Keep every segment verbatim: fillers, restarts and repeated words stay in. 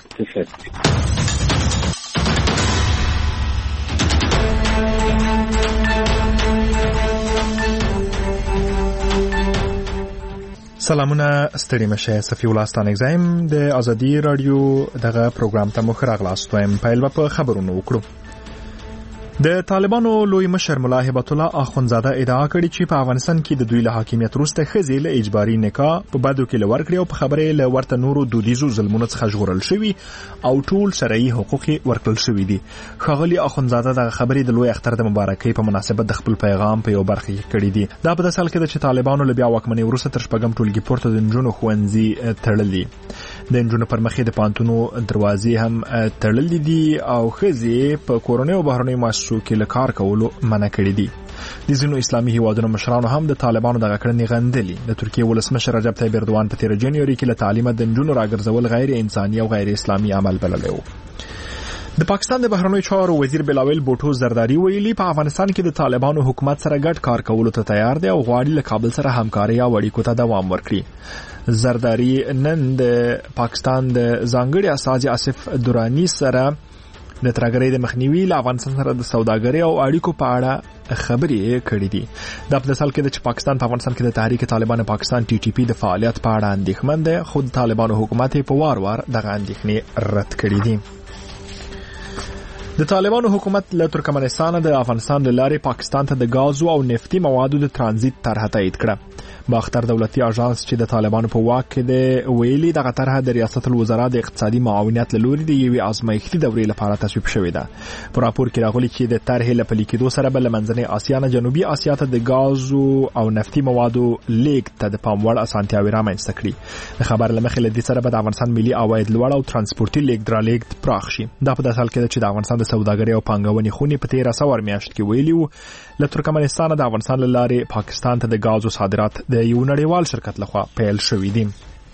سلامونه ستړي مشه صفی الله ستانک زایم د ازادي رادیو دغه پروګرام ته مخ راغلاست وایم پایل په خبرونو وکړو. د طالبانو لوی مشر ملا هبت الله اخونزاده ادعا کړې چې په افغانستان کې د دوی له حاکمیت وروسته ښځې له اجباري نکاح په بدو کې لور کړی او په خبرې له ورته نورو دودیزو ظلمونو څخه ژغورل شوي او ټول شرعي حقوق ورکړل شوي دي. ښاغلي اخونزاده دغه خبرې د لوی اختر د مبارکۍ په مناسبت د خپل پیغام په یو برخه کې کړې دي. دا په داسې حال کې ده چې طالبانو له بیا واکمنۍ وروسته تر شپږم ټولګي پورته د نجونو ښوونځي تړلي. د نجونو پر مخ د پانتونو دروازې هم تړلې دي او ښځې په کورنۍ او بهرنۍ مؤسسو کې له کار کولو منع کړي دي. د ځینو اسلامي هیوادونو مشرانو هم د طالبانو دغه کړنې غندلي. د ترکیې ولسمشر رجب طیب اردوان په تیر جنوري کې له تعلیمه د نجونو راګرځول غیر انساني او غیر اسلامي عمل بللی و. د پاکستان د بهرنیو چارو وزیر بلاول بوټو زرداری ویلي په افغانستان کې د طالبانو حکومت سره ګډ کار کولو ته تیار دی او غواړي له کابل سره همکاري او اړیکو ته دوام ورکړي. زرداری نن د پاکستان د ځانګړي استازي آصف درانی سره د ترګرۍ د مخنیوي له افغانستان سره د سوداګرۍ او اړیکو په اړه خبرې کړې دي. دا په داسې حال کې چې پاکستان په افغانستان کې د تحریک طالبان پاکستان ټي ټي پی د فعالیت په اړه اندېښمن دی. خو د طالبانو حکومت په وار وار دغه اندېښنې رد کړې دي. د طالبانو حکومت له ترکمنستان د افغانستان له لارې پاکستان ته د غازو او نفتي موادو د ترانزیت طرحه تایید کړه. باختر دولتي اژانس چې د طالبانو په واک کې د ویلي دغه طرحه د ریاست الوزرا د اقتصادي معاونیت له لوري د یوې ازمایښتي دورې لپاره تصویب شوې ده. په راپور کې راغلي چې د طرحې له پلي کېدو سره به له منځنۍ اسیا نه جنوبي اسیا ته د غازو او نفتي موادو لیږد ته د پام وړ اسانتیاوې رامنځته کړي. د خبر له مخې له دې سره به د افغانستان ملي عواید لوړ او ترانسپورتي لیږد رالېږد پراخ شي. دا په داسې حال کې ده چې د افغانستان د سوداګرۍ او پانګونې خونې په تېره سوار میاشت کې ویلي وو له ترکمنستان د افغانستان له لارې پاکستان ته د غازو صادرات د یو نړیوال شرکت لخوا پیل شوي دي.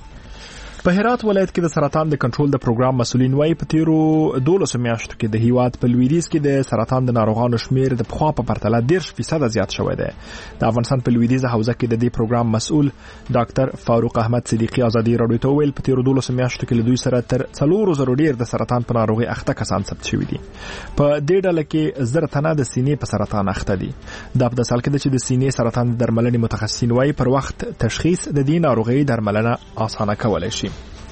په هرات ولایت کې د سرطان د کنټرول د پروګرام مسؤلین وايي په تیرو دولسو میاشتو کې د هیواد په لویدیځ کې د سرطان د ناروغانو شمیر د پخوا په پرتله دېرش فیصده زیات شوی دی. د افغانستان په لویدیځه حوزه کې د دې پروګرام مسؤل ډاکټر فاروق احمد صدیقي ازادي راډیو ته ویل په تیرو دولسو میاشتو کې له دوی سره تر څلورو زرو ډیر د سرطان په ناروغي اخته کسان ثبت شوي دي. په دې ډله کې زر تنه د سینې په سرطان اخته دي. دا په داسې حال کې ده چې د سینې سرطان د درملنې متخصصین وايي پر وخت تشخیص د دې ناروغۍ درملنه اسانه کولی شي.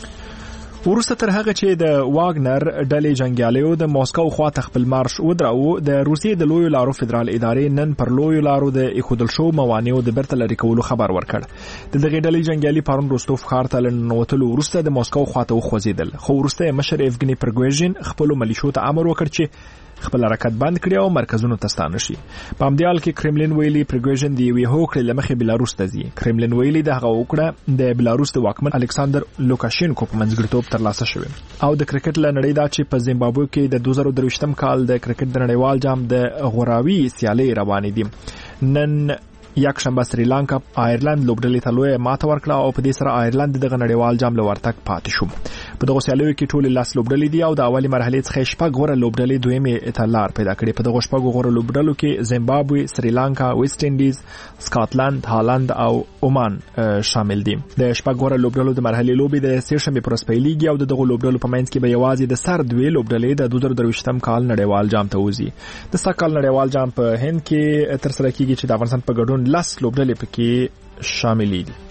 وروسته تر هغه چې د واګنر ډلې جنګیالیو د موسکو خواته خپل مارش ودراو، د روسیې د لویو لارو فدرال ادارې نن پر لویو لارو د ایښودل شو موانعو د بیرته لرې کولو خبر ورکړ. د دغې ډلې جنګیالي پرون روستوف ښار ته له ننوتلو وروسته د موسکو خواته وخوځېدل، خو وروسته مشر ایفګني پرګوژین خپلو ملیشو ته امر وکړ چې خپل حرکت بند کړي او مرکزونو ته ستانه شي. په همدې حال کې کرملین ویلي پرګوژین د یوې هوکړې له مخې بلاروس ته ځي. کرملین ویلي د هغه هوکړه د بلاروس د واکمن الکساندر لوکاشینکو په منځګړیتوب ترلاسه شوې. او د کرکټ له نړۍ دا چې په زیمبابوې کې د دوه زره درویشتم کال د کرکټ د نړیوال جام د غوراوي سیالۍ روانې دي. نن یک شنبه سریلانکا آیرلند لوبډلې ته لویه ماته ورکړه او په دې سره آیرلند دغه نړیوال جام له ورتګ پاتې شو. په دغه سیالیو کې ټول لس لوبډلې دي او د اولي مرحلې څخه شپږ غوره لوبډلې دویمې ته لار پیدا کړې. په دغه شپږ غوره لوبډلو کې زیمبابوې، سریلانکا، ویسټ انډیز، سکاټلند، هالند او عمان شامل دي. د شپږ غوره لوبډلو د مرحلې لوبې د سېشنبې پر سپیلیږي او دغه لوبډلو په منځ کې به یوازې د سر دوی لوبډلې د دوه زره درویشتم کال نړیوال جام ته وځي. د سږ کال نړیوال جام په هند کې تر سره کیږي چې د افغانستان په ګډون لس لوبډلې پکې شاملې دي.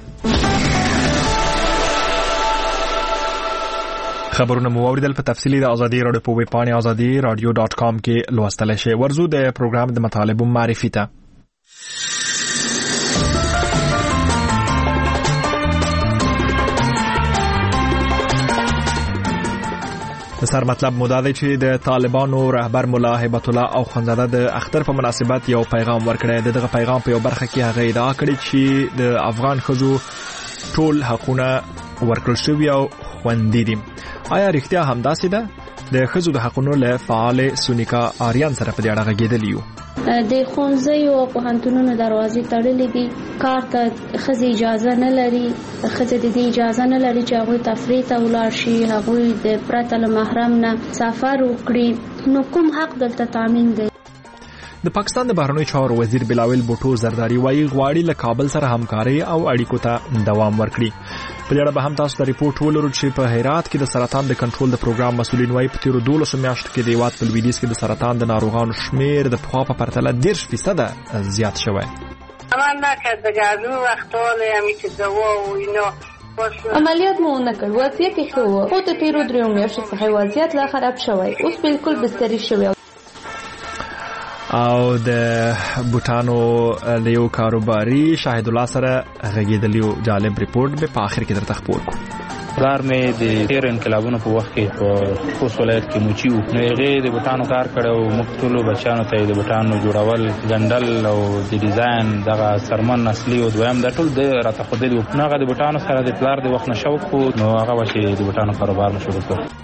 خبرونه مو اوریدل، په تفصیلی د ازادي راډیو په ویب پاڼه ازادي راډیو ډاټ کام کې لوستلی شئ. ورزو د پروګرام د مطالبو معرفي ته. د سر مطلب مو دا دی چې د طالبانو رهبر ملا هبت الله اخونزاده د اختر په مناسبت یو پیغام ورکړی. دغه پیغام په یو برخه کې هغه ادعا کړې چې د افغان ښځو ټول حقونه ورکړل شوي او خوندي دي. آیا رښتیا همداسې ده؟ د ښځو د حقونو له فعال سونیکا آریان سره په دې اړه غږېدلي یو. د ښوونځیو او پوهنتونونو دروازې تړلې دي، کار ته ښځې اجازه نه لري، ښځې د دې اجازه نه لري چې هغوی تفریح ته ولاړ شي، هغوی د پرته له محرم نه سفر وکړي. نو کوم حق دلته تامین دی؟ د پاکستان د بهرنیو چارو وزیر بلاول بوټو زرداری وايي غواړي له کابل سره همکاري او اړیکو ته دوام ورکړي. په دې اړه به هم تاسو ته ریپورت ولرو چې په هرات کې د سرطان د کنټرول د پروګرام مسؤلین وايي په تیرو دولسو میاشتو کې د هیواد په لویدیځ کې د سرطان د ناروغانو شمیر د پخوا په پرتله دېرش فیصده زیات شوی. عمل نکرد دیگه از اون وقتا همی که دوا و اینا عملیات مو نه کړ، وضعیت یې ښه و، خو د تیرو دریو میاشتو څخه وضعیت لا خراب شوی، اوس بالکل بستري شوی. او د بوټانو له یو کاروباري شاهد الله سره غږېدلی جالب ریپورت به په آخر کې درته خپور کړو. پلار مې د تیر انقلابونو په وخت کې په خوست ولایت کې موچي وو، نو هغې د بوټانو کار کړی او موږ ټولو بچیانو ته یې د بوټانو جوړول، ګنډل او د ډیزاین دغه سرمن اصلي او دویم دا ټول د راته ښودلي وو. نو هغه د بوټانو سره د پلار د وخت نه شوق و، نو هغه وه چې د بوټانو کاروبار مو شروع کړ.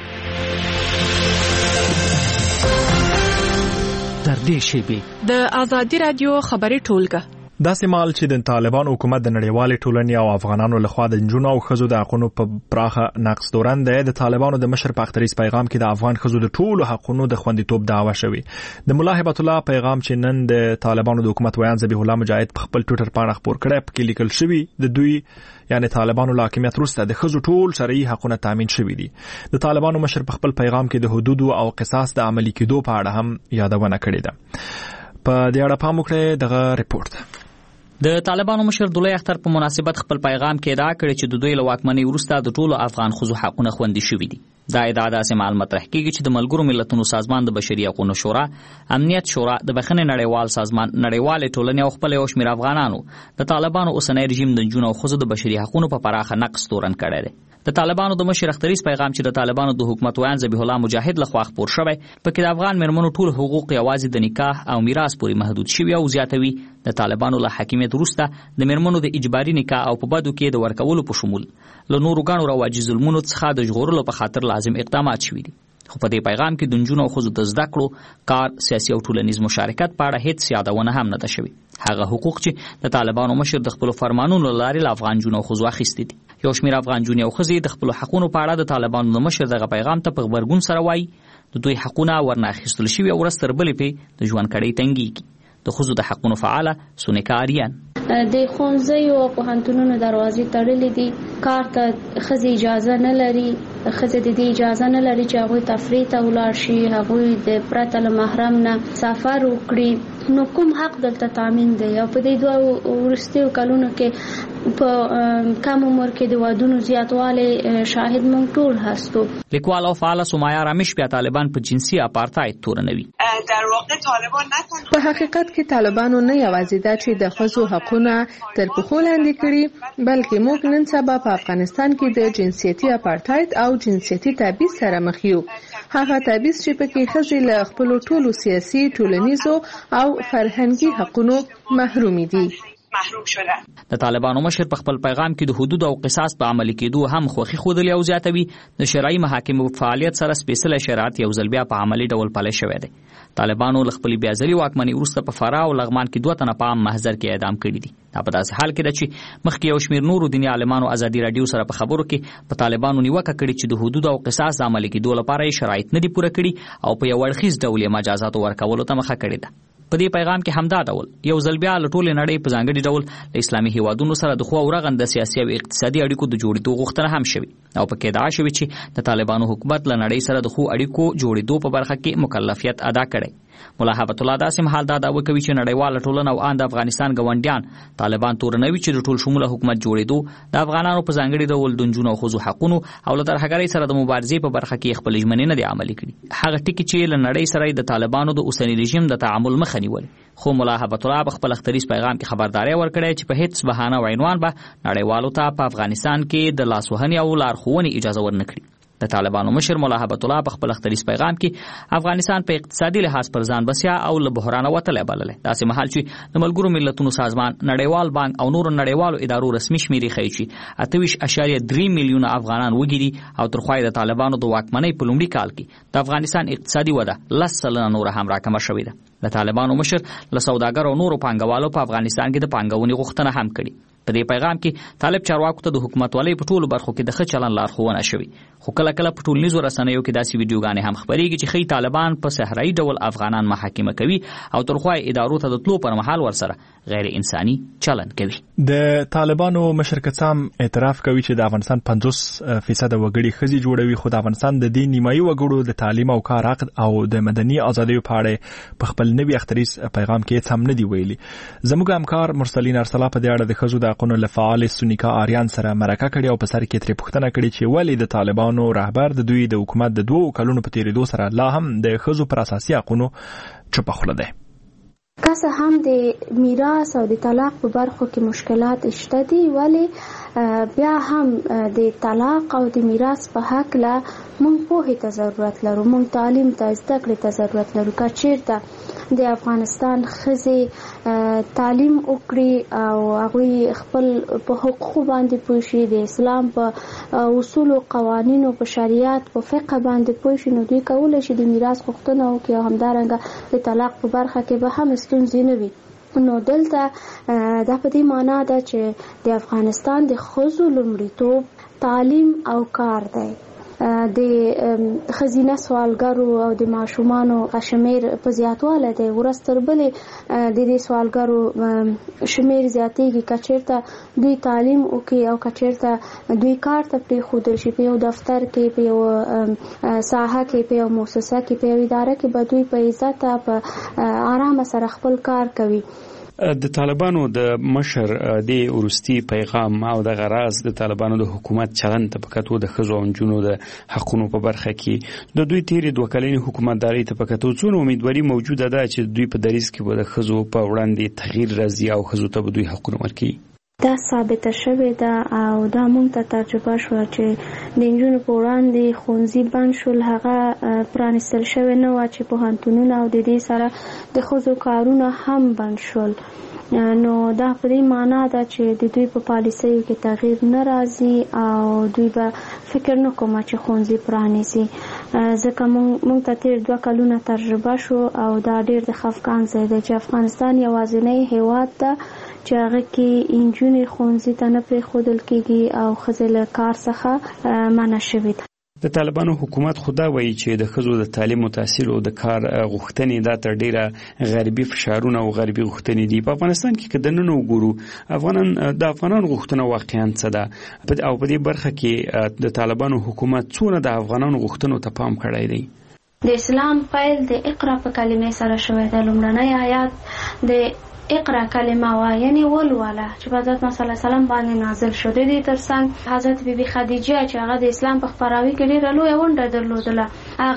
تر دې شیبې د ازادي رادیو خبري ټولګه داسې مال چې د طالبان حکومت د نړیوالې ټولنې او افغانانو لخوا د نجونو او ښځو د حقونو په پراخه نقض تورن دی. د طالبانو د مشر په اختریز پیغام کې د افغان ښځو د ټولو حقونو د خوندیتوب دعوه شوې. د ملا هبت الله پیغام چې نن د طالبانو د حکومت ویان ذبیح الله مجاهد په خپل ټویټر باندې خپور کړی، پکې لیکل شوی د دوی یعنی طالبانو له حاکمیت وروسته د ښځو ټول شرعي حقونه تامین شوي دي. د طالبانو مشر په خپل پیغام کې د حدودو او قصاص د عملي کېدو په اړه هم یادونه کړې ده. په دې اړه پام وکړئ دغه ریپورت. د طالبانو مشر عبدالله اختر په مناسبت خپل پیغام کې ادعا کړې چې د دوی له واکمنۍ وروسته د ټولو افغان ښځو حقونه خوندي شوي دي. دا ادعا داسې مهال مطرح کېږي چې د ملګرو ملتونو سازمان د بشري حقوقو شورا، امنیت شورا، د بخښنې نړیوال سازمان، نړیوالې ټولنې او خپل یو شمېر افغانانو د طالبانو اوسنی رژیم د نجونو او ښځو د بشري حقوقو په پراخه نقض تورن کړی دی. د طالبانو د مشر اختریز پیغام چې د طالبانو د حکومت ویان ذبیح الله مجاهد لخوا خپور شوی، پکې د افغان مېرمنو ټول حقوق یوازې د نکاح او میراث پورې محدود شوي او زیاتوي. د طالبانو له حاکمیت وروسته د مېرمنو د اجباري نکاح او په بدو کې د ورکولو په شمول له نورو ګڼو رواجي ظلمونو څخه د ژغورلو په خاطر لازم اقدامات شوي دي. خو په دې پیغام کې د نجونو او ښځو د زده کړو، کار، سیاسي او ټولنیز مشارکت په اړه هیڅ یادونه هم نه ده شوې. هغه حقوق چې د طالبانو مشر د خپلو فرمانونو له لارې له افغان نجونو او ښځو اخیستي دي. یو شمېر افغان نجونې او ښځې د خپلو حقونو په اړه د طالبانو د مشر دغه پیغام ته په غبرګون سره وایي د دوی حقونه ورنه اخیستل شوي او ورځ تر بلې پې د ژوند کړۍ تنګېږي. د ښځو د حقونو فعاله سونیکا آریان د ښوونځیو او پوهنتونونو دروازې تړلې دي، کار ته ښځې اجازه نه لري، ښځې د دې اجازه نه لري چې هغوی تفریح ته ولاړ شي، هغوی د پرته له محرم نه سفر وکړي. نو کوم حق دلته تامین دی؟ او په دې دوه وروستیو کلونو کې په کم عمر کې د وادونو زیاتوالی شاهد موږ ټول هستو. لیکوال او فعاله سمایا رامیش بیا طالبان په جنسي اپارتاید تورنوي. در واقع طالبان نه په حقیقت کې طالبانو نه یوازې دا چې د ښځو حقونه تر پښو لاندې کړي، بلکې موږ نن سبا په افغانستان کې د جنسیتي اپارتاید او جنسیتي تبعیض سره مخ یو. هغه تبعیض چې پکې ښځې له خپلو ټولو سیاسي، ټولنیزو او فرهنګي حقونو محرومې دي. د طالبانو مشر په خپل پیغام کې د حدود او قصاص په عملي کېدو هم خوښي ښودلې او زیاتوي. د شرعي محاکمو په فعالیت سره سپېڅلی شریعت یو ځل بیا په عملي ډول پلی شوی دی. طالبانو له خپلې بیا ځلي واکمنۍ وروسته په فراه او لغمان کې دوه تنه په عام محضر کې اعدام کړي دي. دا په داسې حال کې ده چې مخکې یو شمېر نورو دیني عالمانو ازادي راډیو سره په خبرو کې په طالبانو نیوکه کړې چې د حدود او قصاص د عملي کېدو لپاره یې شرایط نه دي پوره کړي او په یو اړخیز ډول یې مجازاتو ورکولو ته مخه کړې ده. په دې پیغام کې همدا ډول یو ځل بیا له ټولې نړۍ په ځانګړي ډول له اسلامي هیوادونو سره د خو او رغند سیاسي او اقتصادي اړیکو د جوړېدو غوښتنه هم شوې او پکې ادعا شوې چې د طالبانو حکومت له نړۍ سره د خو اړیکو جوړېدو په برخه کې مکلفیت ادا کړی. ملا هبت الله داسې مهال دا دعوه کوي چې نړیواله ټولنه او ان د افغانستان ګاونډیان طالبان تورنوي چې د ټول شموله حکومت جوړېدو د افغانانو په ځانګړي ډول د نجونو او ښځو حقونو او له ترهګرۍ سره د مبارزې په برخه کې خپل ژمنې نه دي عملي کړي. هغه ټکي چې له نړۍ سره د طالبانو د اوسني رژیم د تعامل مخه نیولې. خو ملا هبت الله په خپل اختریز پیغام کې خبرداري ورکړې چې په هیڅ بهانه او عنوان به نړیوالو ته په افغانستان کې د لاسوهنې او لارښوونې اجازه ورنکړي. د طالبانو مشر ملا هبت الله په خپل اختریز پیغام کې افغانستان په اقتصادي لحاظ پر ځان بسیا او له بحران وتلی بللی. داسې مهال چې د ملګرو ملتونو سازمان، نړیوال بانک او نورو نړیوالو ادارو رسمي شمیرې ښیي چې اته ویشت اعشاریه درې میلیونه افغانان وږي دي او تر خوا د طالبانو د واکمنۍ په لومړي کال کې د افغانستان اقتصادي وده لس سلنه نوره هم راکمه شوې ده. د طالبانو مشر له سوداګرو او نورو پانګوالو په افغانستان کې د پانګونې غوښتنه هم کړې. په دې پیغام کې طالب چارواکو ته د حکومتولۍ په ټولو برخو کې د ښه چلند لارښوونه شوې، خو کله کله په ټولنیزو رسنیو کې داسې ویډیوګانې هم خپرېږي چې ښیي طالبان په صحرایي ډول افغانان محاکمه کوي او ترخوا ادارو ته د تلو پر مهال ورسره غیر انساني چلند کوي. د طالبانو مشر کڅام اعتراف کوي چې د افغانستان پنځوس فیصد وګړي ښځې جوړوي، خو د افغانستان د دې نیمایي وګړو د تعلیم او کار حق او د مدني ازادیو په اړه په خپل نوي اختریز پیغام کې هم نه دی ویلي. زموږ همکار مرسلین ارسلا په دې اړه د ښځو د حقونو له فعال سونیکا آریان سره مرکه کړې او په سر کې ترې پوښتنه کړې چې ولې د طالبانو رهبر د دوی د حکومت د دوو کلونو په تیریدو سره لا هم د ښځو پر اساسي حقونو چوپه خوله دی. که څه هم د میراث او د طلاق په برخو کې مشکلات شته دي، ولی بیا هم د طلاق او د میراث په حق له مونږ پوهې ته ضرورت لرو، مونږ تعلیم ته زده کړې ته ضرورت لرو. که چیرته د افغانستان ښځې تعلیم وکړي او هغوی خپل په حقوقو باندې پوه شي، د اسلام په اصولو قوانینو په شریعت په فقه باندې پوه شي، نو دوی کولی شي د میراث غوښتنه وکړي او همدارنګه د طلاق په برخه کې به هم ستونزې نه وي. نو دلته دا په دې معنا ده چې د افغانستان د ښځو لومړیتوب تعلیم او کار دی. د ښځینه سوالګرو او د ماشومانو شمیر په زیاتوالی دی، ورځ تر بلې د دې سوالګرو شمیر زیاتېږي. که چېرته دوی تعلیم وکړي او که چېرته دوی کار ته پرېښودل شي په یو دفتر کې، په یو ساحه کې، په یو مؤسسه کې، په یو اداره کې، به دوی په عزت په آرامه سره خپل کار کوي. د طالبانو د مشر د ورستي پیغام او د غراز د طالبانو د حکومت چلند ته پکاتو د خزو او جنونو د حقونو په برخه کې د دوی تیری دوه کلنې حکومتداري ته پکاتو څونه امیدواري موجوده ده چې دوی په دریس کې به د خزو په وړاندې تغییر راځي او خزو ته به دوی حقونه ورکړي. دا ثابته شوې ده او دا مونږ ته تجربه شوه چې د نجونو په وړاندې ښوونځي بند شول، هغه پرانیستل شوی نه وه چې پوهنتونونه او د دې سره د ښځو کارونه هم بند شول. نو دا په دې معنا ده چې د دوی په پالیسیو کې تغییر نه راځي او دوی به فکر نه کومه چې ښوونځي پرانیزي، ځکه مونږ ته تیر دوه کلونه تجربه شو او دا ډېر د خفګان ځای دی چې افغانستان یوازینی هیواد ده چې هغه کې انجونې ښوونځي ته نه پرېښودل کېږي او ښځې له کار څخه منع شوې ده. د طالبانو حکومت خدا وایي چې د ښځو د تعلیم او تحصیل او د کار غوښتنې دا تر ډیره غربي فشارونه او غربي غوښتنې دي. په افغانستان کې که دننه وګورو، افغانان د افغانانو غوښتنه واقعا څه ده او په دې برخه کې د طالبانو حکومت څونه د افغانانو غوښتنو ته پام کړی دی. د اسلام پیل د اقرا په کلمې سره شوی دی. لومړنی آیات د اقرا کلمه وا، یعنی ولوله، چې په حضرت محمد صلی الله علیه وسلم باندې نازل شو. د دې ترڅنګ حضرت بیبي خدیجه چې هغه د اسلام په خپراوي کې ډېره لویه ونډه درلودله،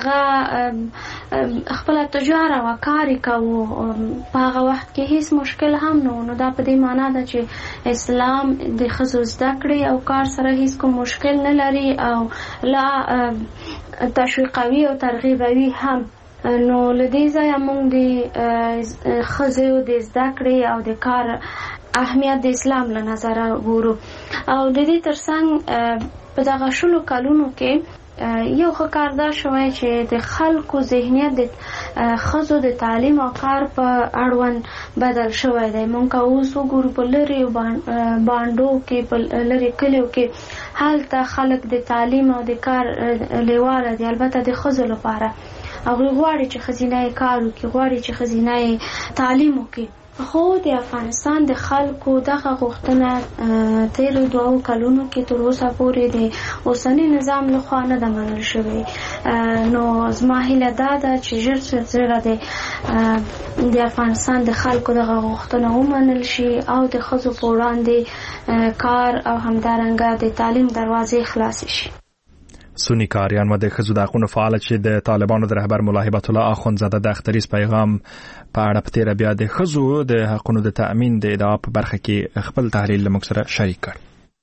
هغه خپله تجاره وه، کار یې کوو، په هغه وخت کې هیڅ مشکل هم نه و. نو دا په دې معنا ده چې اسلام د ښځو زده کړې او کار سره هیڅ کوم مشکل نه لري او لا تشویقوي او ترغیبوي هم. نو لدې ځایه موږ د ښځو د زده کړې او د کار اهمیت د اسلام له نظره ګورو او د دې ترڅنګ په دغه شلو کلونو کې یو ښه کار دا شوی چې د خلکو ذهنیت د ښځو د تعلیم او کار په اړوند بدل شوی دی. موږ که اوس وګورو په لرې بانډو کې، په لرې کلیو کې، هلته خلک د تعلیم او د کار لیواله دي، البته د ښځو لپاره. هغوی غواړي چې ښځینه کار وکړي، غواړي چې ښځینه تعلیم وکړي. خو د افغانستان د خلکو دغه غوښتنه تیرو دوو کلونو کې تر اوسه پورې د اوسني نظام لخوا نه ده منل شوې. نو زما هیله دا ده چې ژر تر ژره د افغانستان د خلکو دغه غوښتنه ومنل شي او د ښځو په وړاندې کار او همدارنګه د تعلیم دروازې خلاصې شي. سونی کاریان و د ښځو د حقونو فعال چې د طالبانو د رهبر ملا هبت الله اخوندزاده د اختریز پیغام په اړه په تیره بیا د ښځو د حقونو د تأمین د ادعا په برخه کې خپل تحلیل له موږ سره شریک کړ.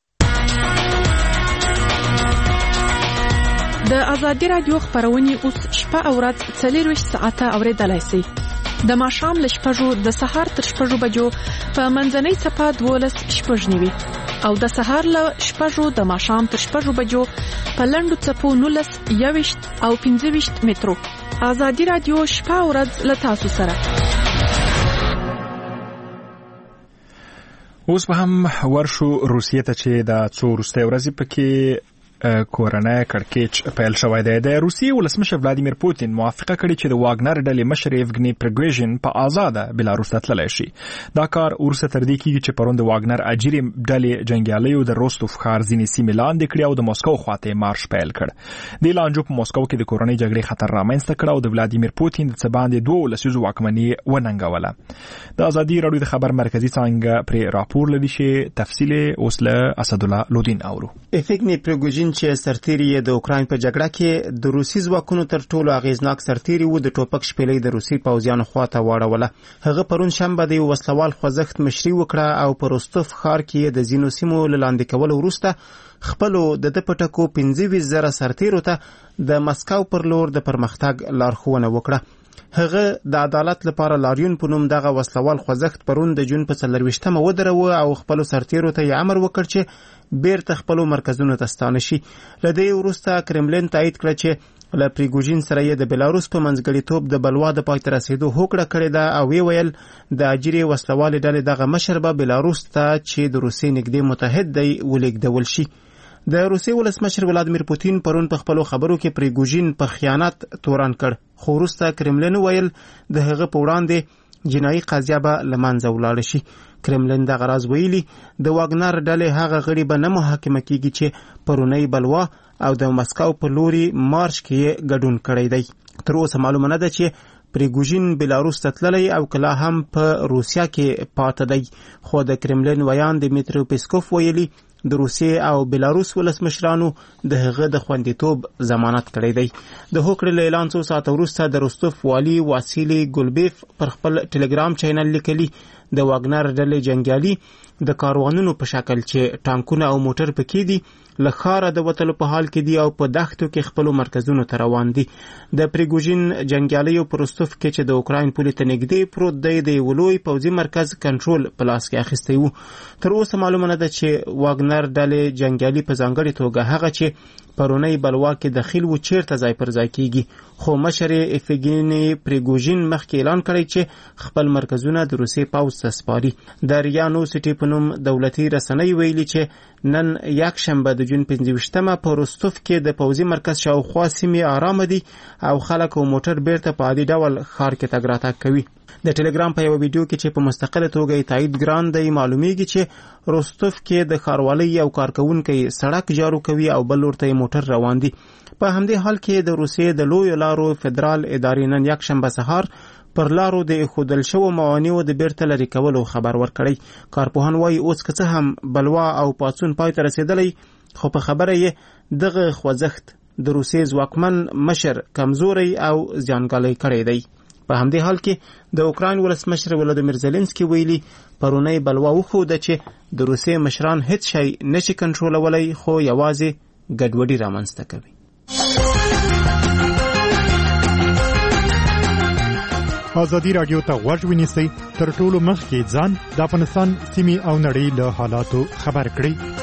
د ازادي رادیو خبرونه اوس شپه او ورځ څلور ساعته اوریدلای شئ. د ماښام له شپږو د سهار تر شپږو بجو په منځنۍ څپه دولس شپږ نیوي او د سهار له شپږو د ماښام تر شپږو بجو په لنډو څپو نولس یوویشت او پنځه ویشت مترو. ازادي رادیو شپه ورځ له تاسو سره. اوس به هم ورشو روسیې ته چې د څو وروستۍ ورځې پکې کورنۍ کړکېچ پیل شوی دی. د روسیې ولسمشر ولادیمیر پوتین موافقه کړې چې د واګنر ډلې مشر ایفګني پریګوژین په آزاده بلاروس ته تللی شي. دا کار وروسته تر دې کېږي چې پرون د واګنر اجیري ډلې جنګیالیو د روستوف ښار ځینې سیمې لاندې کړې او د مسکو خواته مارش پیل کړ. د لانجو په مسکو کې د کورنۍ جګړې خطر رامنځته کړ او د ولادیمیر پوتین د څه باندې دوه لسیزو واکمني وننګوله. د ازادي راډیو د خبر مرکزي څانګه پرې راپور لري چې تفصیل اوس له اسدالله لودین اورو. ایفګني پریګوژین چې سرتیری د اوکراین په جګړه کې د روسي ځواکونو تر ټولو اغیزناک سرتیری و د ټوپک شپېلې د روسي پوځیانو خواته واړوله. هغه پرون شنبه د وسلوال خوځښت مشري وکړه او په روستوف ښار کې د ځینو سیمو لاندې کولو وروسته خپلو د د پټکو پنځه ویشت زره سرتیرو ته د مسکو پر لور د پرمختګ لارښوونه وکړه. هغه د عدالت لپاره لاریون په نوم دغه وسلوال خوځښت پرون د جون په څلرویشتمه ودروه او خپل سرتیرو ته یې امر وکړ چې بیرته خپل مرکزونو ته ستانه شي. له دې وروسته کرملین تایید کړ چې له پریګوژین سره یې د بلاروس په منځګړیتوب د بلوا د پای ته رسیدو هوکړه کړې ده او وی ویل د اجیري وسلوالې ډلې دغه مشر به بلاروس ته چې د روسیې نږدې متحد دی ولېږدول شي. د روسیې ولسمشر ولادیمیر پوتین پرون په خپلو خبرو کې پریګوژین په خیانت تورن کړ، خو وروسته کرملین ویل د هغه په وړاندې جنایي قضیه به له منځه ولاړه شي. کرملین دغه راز ویلي د واګنر ډلې هغه غړي به نه محاکمه کیږي چې پرونی بلوا او د مسکو په لوري مارش کې ګډون کړی دی. تر اوسه معلومه نه ده چې پریګوژین بلاروس ته تللی او کله هم په روسیا کې پاته دی، خو د کرملین ویان دمیتری پیسکوف ویلي د روسیې او بلاروس ولسمشرانو د هغه د خوندیتوب ضمانت کړی دی. د هوکړې له اعلان څو ساعته وروسته د روستوف والي واسیلی ګولبیف پر خپل ټلګرام چینل لیکلي د واګنر ډلې جنګیالي د کاروانونو په شکل چې ټانکونه او موټر پکې دي له ښاره د وتلو په حال کې دي او په دښتو کې خپلو مرکزونو ته روان دي. د پریګوژین جنګیالیو په روستوف کې چې د اوکراین پولې ته نږدې پروت دی د یو لوی پوځي مرکز کنټرول په لاس کې اخیستی و. تر اوسه معلومه نه ده چې واګنر ډلې جنګیالي په ځانګړې توګه هغه چې پرونی بلوا کې دخیل و چیرته ځای پر ځای کیږي، خو مشر ایفګني پریګوژین مخکې اعلان کړی چې خپل مرکزونه د روسیې پوځ ته سپاري. د ریا نوسټي په نوم دولتي رسنۍ ویلي چې نن یک شنبه د جون پنځه ویشتمه په روستوف کې د پوځي مرکز شاوخوا سیمې آرامه دي او خلک او موټر بیرته په عادي ډول ښار کې تګ راتګ کوي. د ټلګرام په یو ویډیو کې چې په مستقله توګه یې تایید ګران دی معلومیږي چې روستوف کې د ښاروالۍ یو کارکونکی سړک جارو کوي او بل لور ته موټر روان دي. په همدې حال کې د روسیې د لویو لارو فدرال ادارې نن یک شنبه سهار پر لارو د ایښودل شوو موانعو د بیرته لرې کولو خبر ورکړی. کارپوهان وایي اوس که څه هم بلوا او پاڅون پای ته رسېدلی، خو په خبره یې دغه خوځښت د روسیې ځواکمن مشر کمزوری او زیانګالی کړی دی. په همدې حال کې د اوکراین ولسمشر ولادیمیر زيلنسکي ویلي پرونی بلوا وښوده چې د روسیې مشران هیڅ شی نشي کنټرولولای خو یوازې ګډوډي رامنځته کوي. ازادي راډیو ته غوږ ونیسئ، تر ټولو مخکې ځان د افغانستان سیمې او نړۍ له حالاتو خبر کړئ.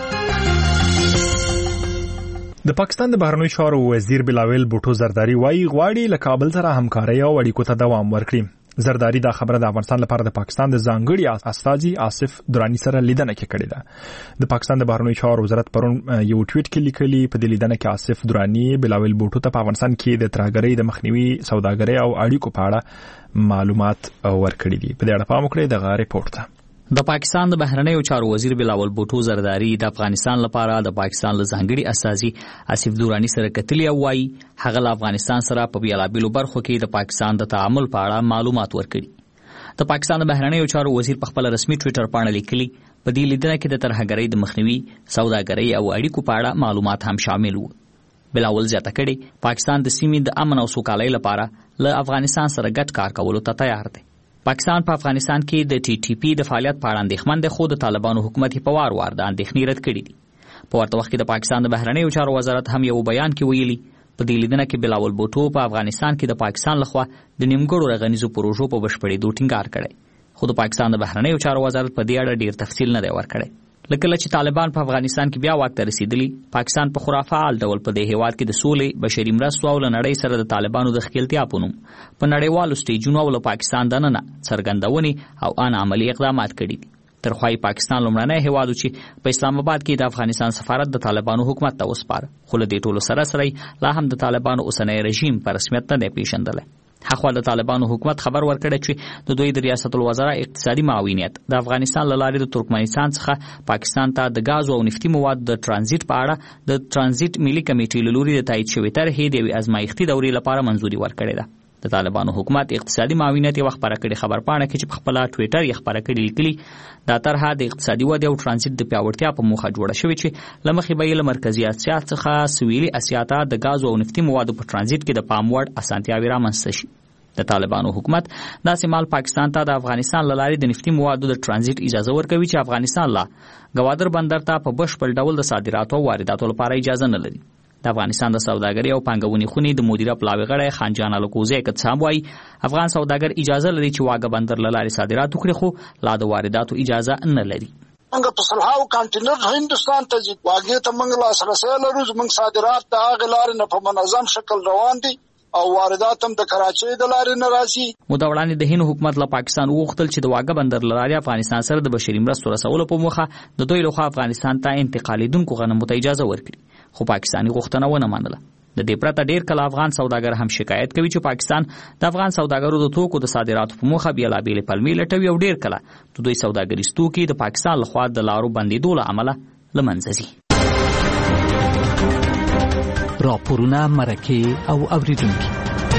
د پاکستان د بهرنیو چارو وزیر بلاول بوټو زرداری وایي غواړي له کابل سره همکاري او اړیکو ته دوام ورکړي. زرداری دا خبره د افغانستان لپاره د پاکستان د ځانګړي استازي آصف درانی سره لیدنه کې کړې ده. د پاکستان د بهرنیو چارو وزارت پرون یو ټویټ کې لیکلي په دې لیدنه کې آصف درانی بلاول بوټو ته په افغانستان کې د ترهګرۍ د مخنیوي، سوداګرۍ او اړیکو په اړه معلومات ورکړي دي. په دې اړه پام وکړئ دغه ریپورت ته. د پاکستان د بهرنیو چارو وزیر بلاول بوټو زرداری د افغانستان لپاره د پاکستان له ځانګړي استازي آصف درانی سره کتلي او وايي هغه له افغانستان سره په بیلابیلو برخو کې د پاکستان د تعامل په اړه معلومات ورکړي. د پاکستان د بهرنیو چارو وزیر په خپل رسمي ټویټر باندې لیکلي په دې لیدنه کې د ترهګرۍ د مخنیوي، سوداګرۍ او اړیکو په اړه معلومات هم شامل وو. بلاول زیاته کړي پاکستان د سیمې د امن او سوکالۍ لپاره له افغانستان سره ګډ کار کولو ته تیار دی. پاکستان په افغانستان کې د ټي ټي پی د فعالیت په اړه اندېښمن دی، خو د طالبانو حکومت په وار وار د اندېښنې رد کړې دي. په ورته وخت کې د پاکستان د بهرنیو چارو وزارت هم یو بیان کې ویلي په دې لیدنه کې بلاول بوټو په افغانستان کې د پاکستان لخوا د نیمګړو رغنیزو پروژو په بشپړېدو ټینګار کړی، خو د پاکستان د بهرنیو چارو وزارت په دې اړه ډیر تفصیل نه دی ورکړی. لکه چې طالبان په افغانستان کې بیا واک ته رسیدلی، پاکستان په خورا فعال ډول په دې هیواد کې د سولې، بشري مرستو او نړۍ سره د طالبانو د ښکېلتیا په نوم په نړیوالو سټیجونو او له پاکستان دننه څرګندونې او ان عملي اقدامات کړي دي. ترخوای پاکستان لومړنی هیواد چې په اسلام آباد کې د افغانستان سفارت د طالبانو حکومت ته وسپاره، خو له دې ټولو سره سره لا هم د طالبانو اوسنی رژیم په رسمیت نه دی پیژندلی. هغه د طالبانو حکومت خبر ورکړی چې د دوی د ریاست الوزرا اقتصادي معاونیت د افغانستان له لارې د ترکمنستان څخه پاکستان ته د غاز او نفتي موادو د ترانزیت په اړه د ترانزیت ملي کمیټې له لوري د تایید شوې طرحې د یوې ازمایښتي دورې لپاره منظوري ورکړې ده. د طالبانو حکومت اقتصادي معاونیت یو خبره کړي خبرپاڼه کې چې په خپل ټوئیټر یې خبره کړي لیکلي دا طرحه د اقتصادي ودې او ترانزیت د پیاوړتیا په موخه جوړه شوې چې لمخې به یې له مرکزي اسیا څخه سویلي اسیا ته د غاز او نفتي موادو په ترانزیت کې د پام وړ اسانتیاوې رامنځته شي. د طالبانو حکومت داسې مال پاکستان ته د افغانستان له لارې د نفتي موادو د ترانزیت اجازه ورکوي چې افغانستان لا ګوادر بندر ته په بشپړ ډول د صادراتو او وارداتو لپاره اجازه نه لري. د افغانستان د سوداګرۍ او پانګونې خونې د مدیره پلاوي غړی خانجان الکوزی که څه هم وایي افغان سوداګر اجازه لري چې واګه بندر له لارې صادرات وکړي، خو لا د وارداتو اجازه نه لري. موږ په سلهاو کانټینر هندوستان ته ځي، واګې ته موږ لاسرسی لرو، زموږ صادرات د هغې لارې نه په منظم شکل روان دي او واردات هم د کراچۍ د لارې نه راځي. موده وړاندې د هند حکومت له پاکستان وغوښتل چې د واګه بندر له لارې افغانستان سره د بشري مرستو رسولو په موخه د دوی لخوا افغانستان ته انتقالېدونکو غنمو ته اجازه ورکړي، خو پاکستاني غوښتنه ونه منله. د دې پرته ډېر کله افغان سوداګر هم شکایت کوي چې پاکستان د افغان سوداګرو د توکو د صادراتو په موخه بېلابېلې پلمې لټوي او ډېر کله د دوی سوداګریز توکي د پاکستان لخوا د لارو بندېدو له امله له منځه ځي. راپورونه، مرکې او اوریدونکي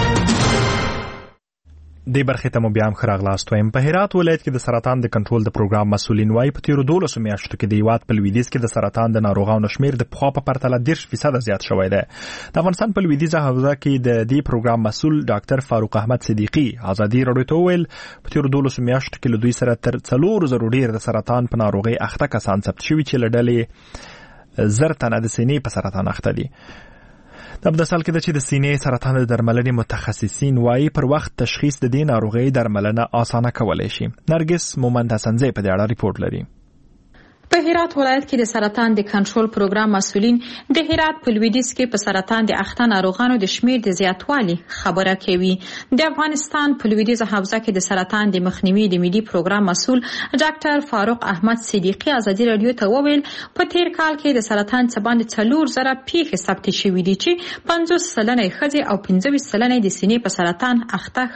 د برخې ته مو بیا هم ښه راغلاست وایم. په هرات ولایت کې د سرطان د کنټرول د پروګرام مسؤلین وایي په تېرو دولسو میاشتو کې د هېواد په لویدیځ کې د سرطان د ناروغانو شمېر د پخوا په پرتله دېرش فیصده زیات شوی دی. د افغانستان په لویدیځه حوزه کې د دې پروګرام مسؤل ډاکټر فاروق احمد صدیقي ازادي راډیو ته وویل په تېرو دولسو میاشتو کې له دوی سره تر څلورو زرو ډېر د سرطان په ناروغۍ اخته کسان ثبت شوي چې له ډلې زر تنه د سینې په سرطان اخته دي. د ابدسال کې د چې د سینې سرطان د درملنې متخصصین وایي پر وخت تشخیص د دې ناروغۍ درملنه اسانه کولی شي. نرګس مومند حسنزی په دې اړه ریپورت لري. په هرات ولایت کې د سرطان د کنټرول پروګرام مسؤلین د هرات په لویدیځ کې په سرطان د اخته ناروغانو د شمیر د زیاتوالي خبره کوي. د افغانستان په لویدیځه حوزه کې د سرطان د مخنیوي د ملي پروګرام مسؤل ډاکټر فاروق احمد صدیقي ازادي راډیو ته وویل په تیر کال کې د سرطان څخه باندې څلور زره پیښې ثبت شوې دي چې پنځوس سلنه ښځې او پنځه ویشت سلنه د سینې په سرطان اخته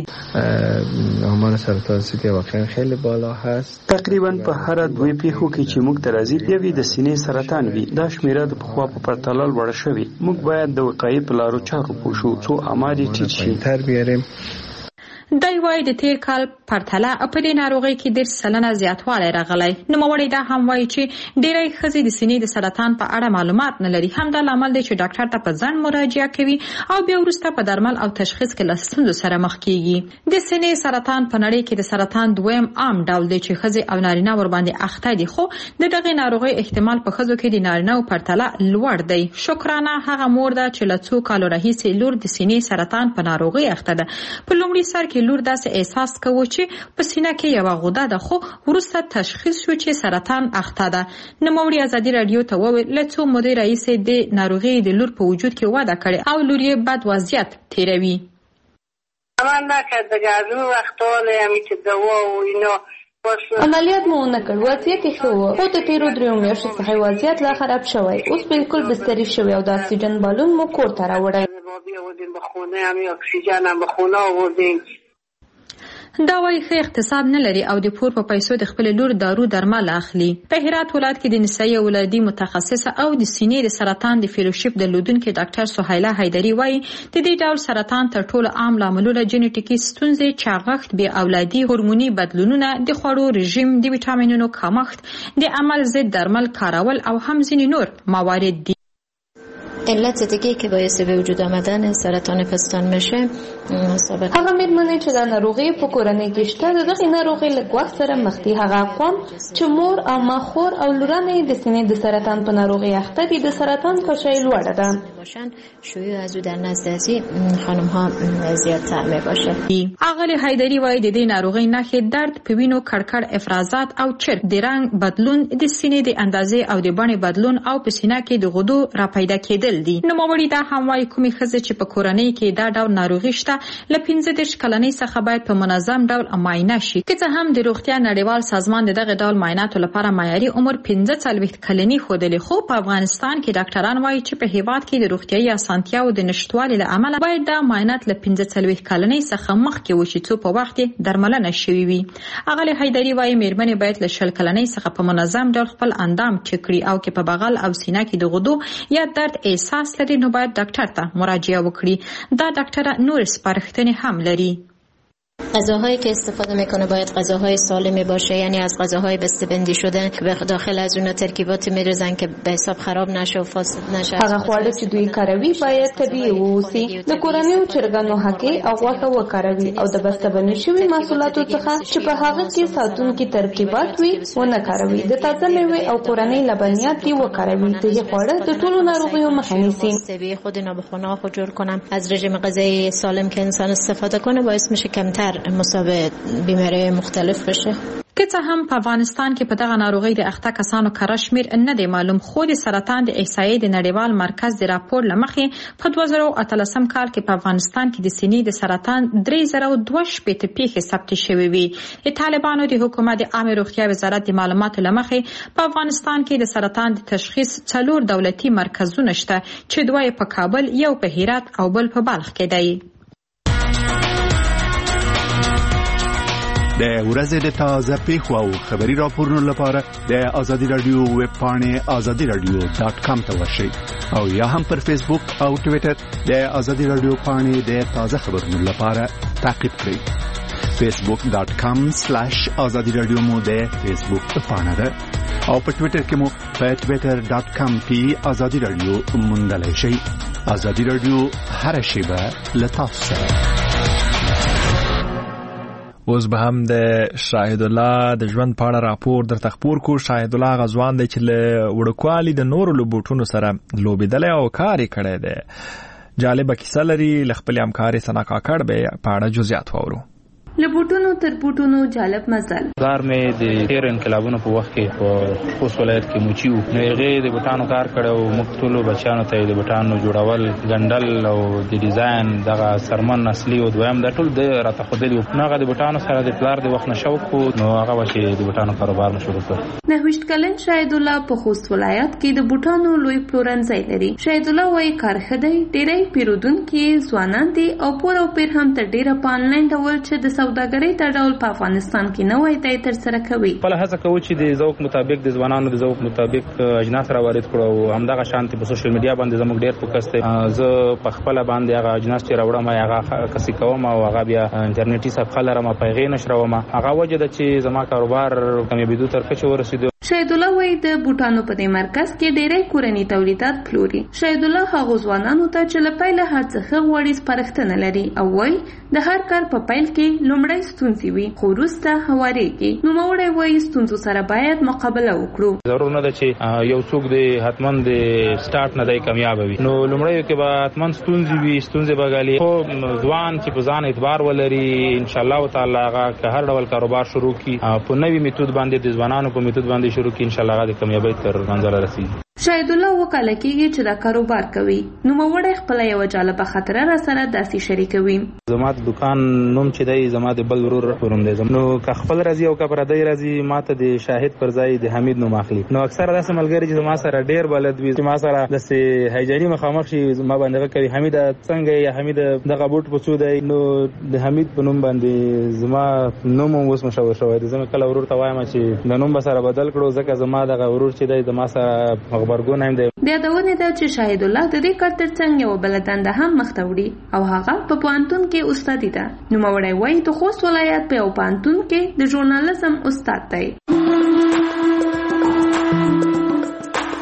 ښځې. آمار سرطان سینه واقعا خیلی بالا هست. تقریبا په هر دوه پیښو کې چې موږ ته راځي یوې د سینې سرطان وي، دا شمیره د پخوا په پرتله لوړه شوې. موږ باید د وقایې په لارو چارو پوه شو څو آمار یې ټیټ شي. دی وایي د تیر کال پرتله په دې ناروغۍ کې ډېر سلنه زیاتوالی راغلی. نوموړی دا هم وایي چې ډېری ښځې د سینې د سرطان په اړه معلومات نه لري. همدا لامل دی چې ډاکټر ته په ځنډ مراجعه کوي او بیا وروسته په درمل او تشخیص کې له ستونزو سره مخ کیږي. د سینې سرطان په نړۍ کې د سرطان دویم عام ډول دی چې ښځې او نارینه ورباندې اخته دي، خو د دغې ناروغۍ احتمال په ښځو کې د نارینه‌و پرتله لوړ دی. شکرانه هغه مور ده چې له څو کالو راهیسې لور د سینې سرطان په ناروغۍ اخته ده. په لومړي سر کې لور داسې احساس کوي چې په سینه کې یو غوده ده، خو وروسته تشخیص شو چې سرطان اخته ده. نوموړي ازادي راډیو ته وویل له څو مودې راهیسې د ناروغۍ د لور په وجود کې وده کړې او لور یې بد وضعیت تیروي. من نکرد دیگه از اون وقت حال همی که دوا و اینا عملیات مو نه کړ، وضعیت یې ښه و، خو د تیرو دریو میاشتو څخه وضعیت لا خراب شوی. اوس بالکل بستری شوی او د اکسیجن بالون مو کور ته راوړی. آوردیم به خونه، همین اکسیجن هم به خونه آوردیم. دا وایي ښه اقتصاد نه لري او د پور په پیسو د خپل لور دارو درمل اخلي. په هرات ولایت کې د نسایي ولادي متخصصه او د سینې د سرطان د فیلوشپ درلودونکې ډاکټر سهیله حیدري وایي د دې ډول سرطان تر ټولو عام لاملونه جینیټیکي ستونزې، چاغښت، بې اولادي، هورموني بدلونونه، د خوړو رژیم، د ویټامینونو کمښت، د عمل ضد درمل کارول او هم ځینې نور موارد دي. علت دیگه که باعث به وجود آمدن سرطان پستان میشه هغه مېرمنې چې د ناروغۍ په کورنۍ کې شته د دغې ناروغۍ له وخت سره مخ دي. هغه اقوام چې مور او ماخور او لورانې د سینې د سرطان په ناروغۍ اخته دي د سرطان کچه لوړه ده. شیوع از او در نزد ازی خانم ها زیادتر می باشه. اغلی حیدری وایي د دې ناروغۍ نښې درد په وینو، کړکړ افرازات او چرک، د رنګ بدلون، د سینې د اندازې او د بڼې بدلون او په سینه کې د غدو راپیدا کېدل شل دي. نوموړي دا هم وايي کومې ښځې چې په کورنۍ کې دا ډول ناروغي شته له پنځه دېرش کلنۍ څخه باید په منظم ډول معاینه شي. که څه هم د روغتیا نړیوال سازمان د دغه ډول معایناتو لپاره معیاري عمر پنځه څلوېښت کلنۍ ښودلی، خو په افغانستان کې ډاکټران وايي چې په هېواد کې د روغتیایي اسانتیاوو د نشتوالي له امله باید دا معاینات له پنځه څلوېښت کلنۍ څخه مخکې وشي څو په وخت کې درملنه شوې وي. اغلې حیدري وايي میرمنې باید له شل کلنۍ څخه په منظم ډول خپل اندام چک کړي او که په بغل او سینه کې د غدو یا درد احساس لري نو باید ډاکټر ته مراجعه وکړي. دا ډاکټر نور سپارښتنې هم لري. غذاهایی که استفاده میکنه باید غذاهای سالمی باشه، یعنی از غذاهای بسته‌بندی شده که به داخل از اون ترکیبات میریزن که به حساب خراب نشه و فاسد نشه. هغه خواړه چې دوی کاروي باید طبیعي واوسي. د کورنیو چرګانو هګۍ او غوښه وکاروي او د بسته‌بندي شوي محصولاتو څخه چې په هغه کې ساتونکي ترکیبات وي ونه کاروي. د تازه میوې او کورنۍ لبنیات دي وکاروي. دغه خواړه د ټولو ناروغیو مخه نیسي. طبیعي خود نابخونه خود جور کنم از رژیم غذایی سالم که انسان استفاده کنه باعث میشه کمتر مصاب بیماری مختلف بشه. که څه هم په افغانستان کې په دغه ناروغۍ د اخته کسانو کره شمیر نه دی معلوم، خو د سرطان د احصایې د نړیوال مرکز د راپور له مخې په دوه زره اتلسم کال کې په افغانستان کې د سینې د سرطان درې زره دوه شپېته پیښې ثبت شوې وي. د طالبانو د حکومت د عامه روغتیا وزارت د معلوماتو له مخې په افغانستان کې د سرطان د تشخیص څلور دولتي مرکزونه شته چې دوه یې په کابل، یو په هرات او بل په بلخ کې دی. د ورځې د تازه پیښو او خبري راپورونو لپاره د آزادي رادیو ویب پاڼې آزادي رادیو ډاټ کام ته ورشئ او یا هم پر فیسبوک او ټویټر د آزادي رادیو پاڼې د تازه خبرونو لپاره تعقیب کړئ. فیسبوک ډاټ کام سلیش آزادي رادیو مو د فیسبوک پاڼه ده او په ټویټر کې مو په ټویټر ډاټ کام پی آزادي رادیو موندلی شئ. آزادي رادیو هر شیبه له تاسو سره. اوس به هم د شاهد الله د ژوند په اړه راپور درته خپور کو. شاهد الله غزوان دی چې له وړوکوالي د نورو لوبوټونو سره لوبېدلی او کار یې کړی دی. جالبه کیسه لري. له خپلې همکارې ثنا کاکړ به په اړه جزئیات واورو. له بوټونو تر بوټونو جالب مزل. کار مې د تیر انقلابونو په وخت کې په خوست ولایت کې موچي وو. نو هغې د بوټانو کار کړی او موږ ټولو بچیانو ته یې د بوټانو جوړول، ګنډل او د ډیزاین دغه سرمن اصلي او دویم دا ټول د راته ښودلي وو. نو هغه د بوټانو سره د پلار د وخت نه شوق وو، نو هغه به چې د بوټانو کاروبار مې شروع کړ. نهویشت کلن شاهد الله په خوست ولایت کې د بوټانو لوی پلورنځی لري. شاهد الله وايي کار ښه دی، ډېری پیرودونکي ځوانان دي او پور او پیر هم تر ډېره په آنلاین ډول چې د سوداګرۍ تر ډول په افغانستان کې نه وای دی تر سره کوي. خپل هڅه کوي چې د ذوق مطابق د ځوانانو د ذوق مطابق اجناس را وارد کړو او همدغه شانتي په سوشل میډیا باندې زموږ ډېر فوکس دی. زه په خپل باندې هغه اجناس چې راوړم هغه کسي کوم او هغه بیا انټرنیټي صفحه لرم په هغې نشروم. هغه وجه ده چې زما کاروبار کمیابېدو تر کچې ورسېدو. شاهد الله وايي د بوټانو په دې مرکز کې ډېری کورني تولیدات پلوري. شاهد الله هغو ځوانانو ته چې له پیله هر څه ښه غواړي سپارښتنه لري او وايي د هر کار په پیل کې لومړی ستونزې وي خو وروسته هوارېږي. نوموړی وايي ستونزو سره باید مقابله وکړو. ضرور نه ده چې یو څوک د حتمن د سٹارټ نه دی کامیاب وي. نو لومړی کې به حتمن ستونزې وي، ستونزې به ګالي، خو ځوان چې په ځان اعتبار ولري ان شاء الله تعالی هغه که هر ډول کاروبار شروع کړي په نوي میتود باندې د ځوانانو په میتود باندې شروع کړي ان شاء الله هغه د کامیابۍ تر منزله رسیږي. شاهد الله وکاله کېږي چې دا کاروبار کوي. نوموړی خپله یوه جالبه خاطره را سره داسې شریکوي. زما د دکان نوم چې دی زما د بل ورور نوم دی. نو که خپل راځي او که پردی راځي ما ته د شاهد پر ځای د حمید نوم اخلي. نو اکثره داسې ملګري چې زما سره ډېر بلد وي چې ما سره داسې هیجاني مخامخ شي ما باندې کوي حمیده څنګه یا حمیده دغه بوټ په څو دی. نو د حمید په نوم باندې زما نوم هم اوس مشهور شوی دی. زه کله ورور ته وایم چې د نوم به سره بدل کړو ځکه زما دغه ورور چې دی زما سره خبرګون هم دی. د یادونې ده چې شاهد الله د دې کار ترڅنګ یوه بله دنده هم مخته وړي او هغه په پوهنتون کې استادي ده. نوموړی وایي د خوست ولایت په یو پوهنتون کې د ژورنالیزم استاد دی.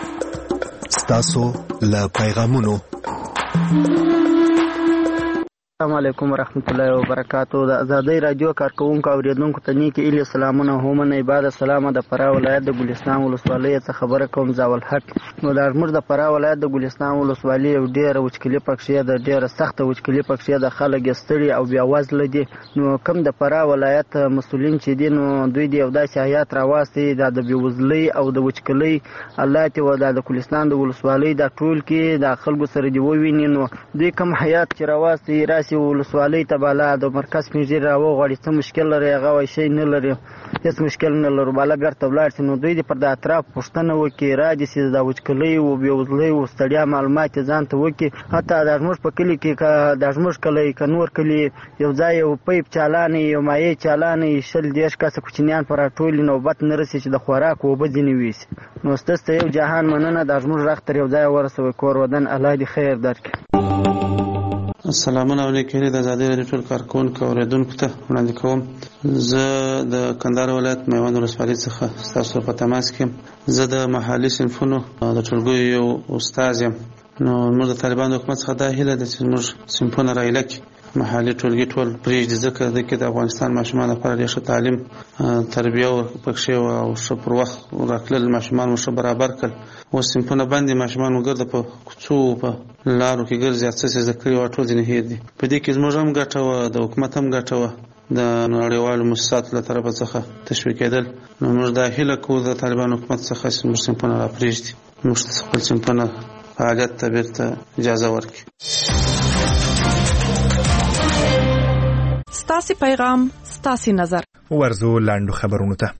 ستاسو له پیغامونو السلام علیکم ورحمت الله وبرکاتو. د ازادۍ رادیو کارکونکو اوریدونکو ته نیک ایله سلامونه هم نه عبادت سلام د فراه ولایت د ګلستان ولسوالۍ څخه خبره کوم زاول حق. نو د زموږ د فراه ولایت د ګلستان ولسوالۍ یو ډېر وچکلي پکښې د ډېر سخت وچکلي پکښې د خلک ستړي او بیا وزله دي. نو کوم د فراه ولایت مسولین چې دي نو دوی د یو داسې حیات راوستي د د بیوزلۍ او د وچکلۍ الله ته و د ګلستان د ولسوالۍ د ټول کې د خلکو سره دی وویني. نو دوی کوم حیات چې راوستي راسي ولسوالۍ ته بالا د مرکز پنځیر راوغواړي څه مشکل لري هغه وایي شی نه لري هېڅ مشکل نه لرو بالا ګر ته ولاړ شي. نو دوی دې پر د اطراف پوښتنه وکړي را دي چې د وچکلۍ و بېوزلۍ و ستړیا معلومات یې ځان ته وکړي. حتی دا زموږ په کلي کې که دا زموږ کلی که نور کلي یو ځای یو پیپ چالانې یو مایع چالانې شل دېرش کسه کوچنیان په راټولي نوبت نه رسي چې د خوراک اوبه ځینې ویسي. نو ستاسو ته یو جهان مننه دا زموږ غږ تر یو ځایه ورسوئ. کور ودان الله دې خیر درکړي. سلامونه او نیکهیلې د ازادۍ راډیو ټول کارکونکو او اورېدونکو ته وړاندې کوم. زه د کندهار ولایت میوند ولسوالۍ څخه ستاسو په تماس کې یم. زه د محلي صنفونو د ټولګیو یو استاد یم. نو موږ د طالبانو حکومت څخه دا هیله ده چې موږ صنفونه رایله کړي محلي ټولګي ټول پرېږدي ځکه د کې د افغانستان ماشومان لپاره ډېر ښه تعلیم تربیه پکښې وه او ښه پر وخت راتلل ماشومان مو ښه برابر کړل. اوس صنفونه بند دي ماشومان مو ګرده په کوڅو په لارو کې ګرځي هر څه چې زده کړي وه ټول ځینې هېر دي. په دې کې زموږ هم ګټه وه د حکومت هم ګټه وه د نړیوالو مؤسساتو له طرفه څخه تشویقېدل. نو موږ دا هیله کوو د طالبانو حکومت څخه چې موږ صنفونه را پرېږدي موږ ته خپل صنفونه فعالیت ته بیرته اجازه ورکړي. ستاسې پیغام ستاسې نظر. ورزو لاندو خبرونو ته.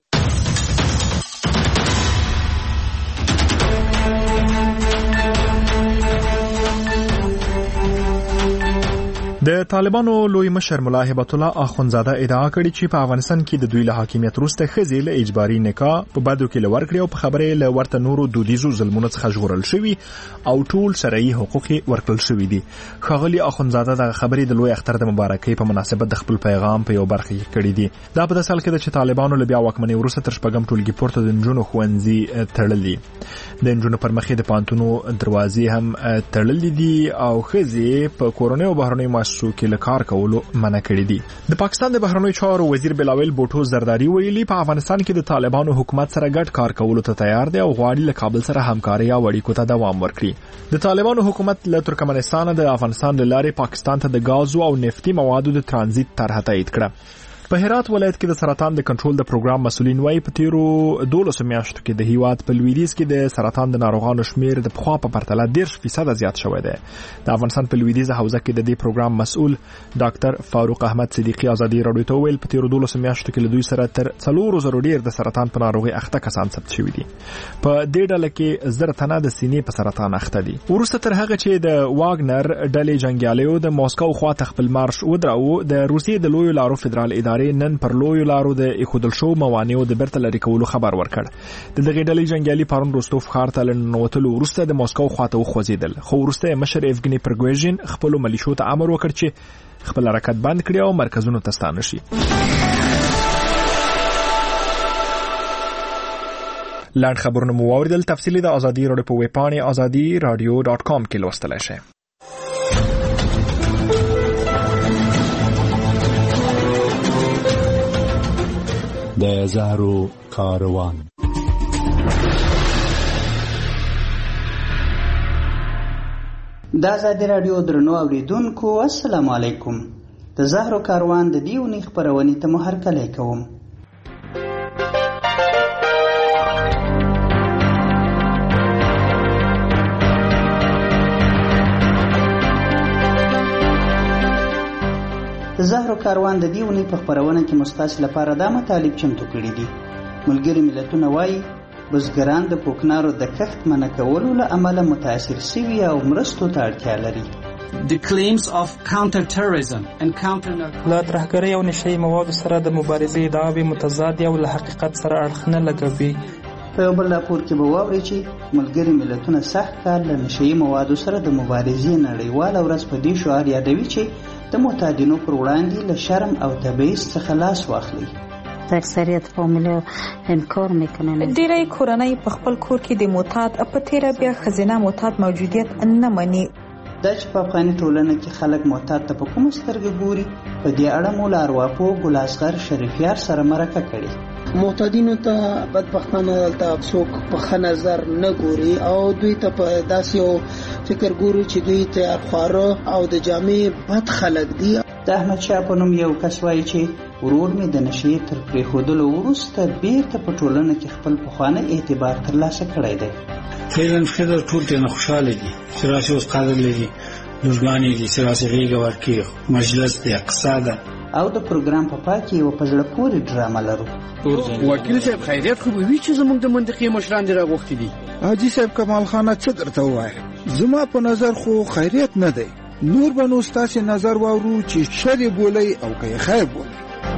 د طالبانو لوی مشر ملا هبت الله اخونزاده ادعا کړې چې په افغانستان کې د دوی له حاکمیت وروسته ښځې له اجباري نکاح په بدو کې لور کړې او په خبرې له ورته نورو دودیزو ظلمونو څخه ژغورل شوي او ټول شرعي حقوق ورکړل شوي دي. ښاغلي اخونزاده دغه خبرې د لوی اختر د مبارکۍ په مناسبت د خپل پیغام په یو برخه کې کړې دي. دا په داسې حال کې ده چې طالبانو له بیا واکمنۍ وروسته تر شپږم ټولګي پورته د نجونو ښوونځي تړلي. د نجونو پر مخ د پوهنتونو دروازې هم تړلې دي او ښځې په کورنۍ او بهرنیو مؤسسو کې له کار کولو منع کړی دي. د پاکستان د بهرنیو چارو وزیر بلاول بوټو زرداری ویلي په افغانستان کې د طالبانو حکومت سره ګډ کار کولو ته تیار دی او غواړي له کابل سره همکاري او اړیکو ته دوام ورکړي. د طالبانو حکومت له ترکمنستان د افغانستان له لارې پاکستان ته د غازو او نفتي موادو د ترانزیت طرحه تایید کړه. په هرات ولایت کې د سرطان د کنټرول د پروګرام مسولین وايي په تیرو دولسو میاشتو کې د هیواد په لویدیځ کې د سرطان د ناروغانو شمیر د پخوا په پرتله دېرش فیصده زیات شوی دی. د افغانستان په لویدیځه حوزه کې د دې پروګرام مسؤل ډاکټر فاروق احمد صدیقي ازادي راډیو ته ویل په تیرو دولسو میاشتو کې له دوی سره تر څلورو زرو ډیر د سرطان په ناروغي اخته کسان ثبت شوي دي. په دې ډله کې زر تنه د سینې په سرطان اخته دي. وروسته تر هغه چې د واګنر ډلې جنګیالیو د موسکو خواته خپل مارش ودراو د روسیې د لویو لارو فدرال ادارې نن پر لویو لارو د ایښودل شو موانعو د بیرته لرې کولو خبر ورکړ. د دغې ډلې جنګیالي پرون روستوف ښار ته له ننوتلو وروسته د موسکو خواته وخوځېدل، خو وروسته یې مشر ایفګني پرګوژین خپلو ملیشو ته امر وکړ چې خپل حرکت بند کړي او مرکزونو ته ستانه شي. لاند خبرونه مو واوریدل. تفصیلي د ازادي راډیو په ویب پاڼې ازادي راډیو ډاټ کام کې لوستلی شئ. د زهرو کاروان. د ازادي راډیو درنو اوریدونکو السلام علیکم. د زهرو کاروان د دې اونۍ خپرونې ته مو هرکلی کوم. د زهرو کاروان د دې اونۍ په خپرونه کې مو ستاسو لپاره دا مطالب چمتو کړي دي. ملګري ملتونه وایي بزګران د کوکنارو د کښت منع کولو له امله متاثر شوي او مرستو ته اړتیا لري. The claims of counter-terrorism and counter لا ترهګرۍ او نشهیي موادو سره د مبارزې ادعاوې متضادې او له حقیقت سره اړخ نه لګوي. په یو بل راپور کې به واورئ چې ملګري ملتونه سخت کار له نشهیي موادو سره د مبارزې نړیواله ورځ په دې شعار یادوي چې د معتادینو پر وړاندې له شرم او تبعیض څخه لاس واخلي. اکثریت فامیل انکار میکنن. ډیری کورنۍ په خپل کور کې د معتاد په تیره بیا ښځینه معتاد موجودیت نه مني. دا چې په افغاني ټولنه کې خلک معتاد ته په کومه سترګه ګوري، په دې اړه مو له ارواپوه ګل اصغر شریفیار سره مرکه کړې. معتادینو ته بدبختانه دلته څوک په ښه نظر نه ګوري او دوی ته په داسې یو فکر ګوري چې دوی تیار خواره او د جامې بد خلک دي. د احمدشاه په نوم یو کس وایي چې ورور مې د نشې تر پرېښودلو وروسته بیرته په ټولنه کې خپل پخوانی اعتبار ترلاسه کړی دی. فعلا ښځه ټول ترېنه خوشحاله دي چې راسې اوس قدر لري، لورګانې دي چې راسې غېږه ورکړي، مجلس دی، قصه ده. او د پروګرام په پای کې یوه په زړه پورې ډرامه لرو. وکیل صاحب خیریت خو به وي چې زموږ د منطقې مشران دې راغوښتي دي. حاجي صاحب کمال خانه څه درته ووایم، زما په نظر خو خیریت نه دی. نور به نو ستاسې نظر واورو چې شر یې بولئ او که یې خیر بولئ.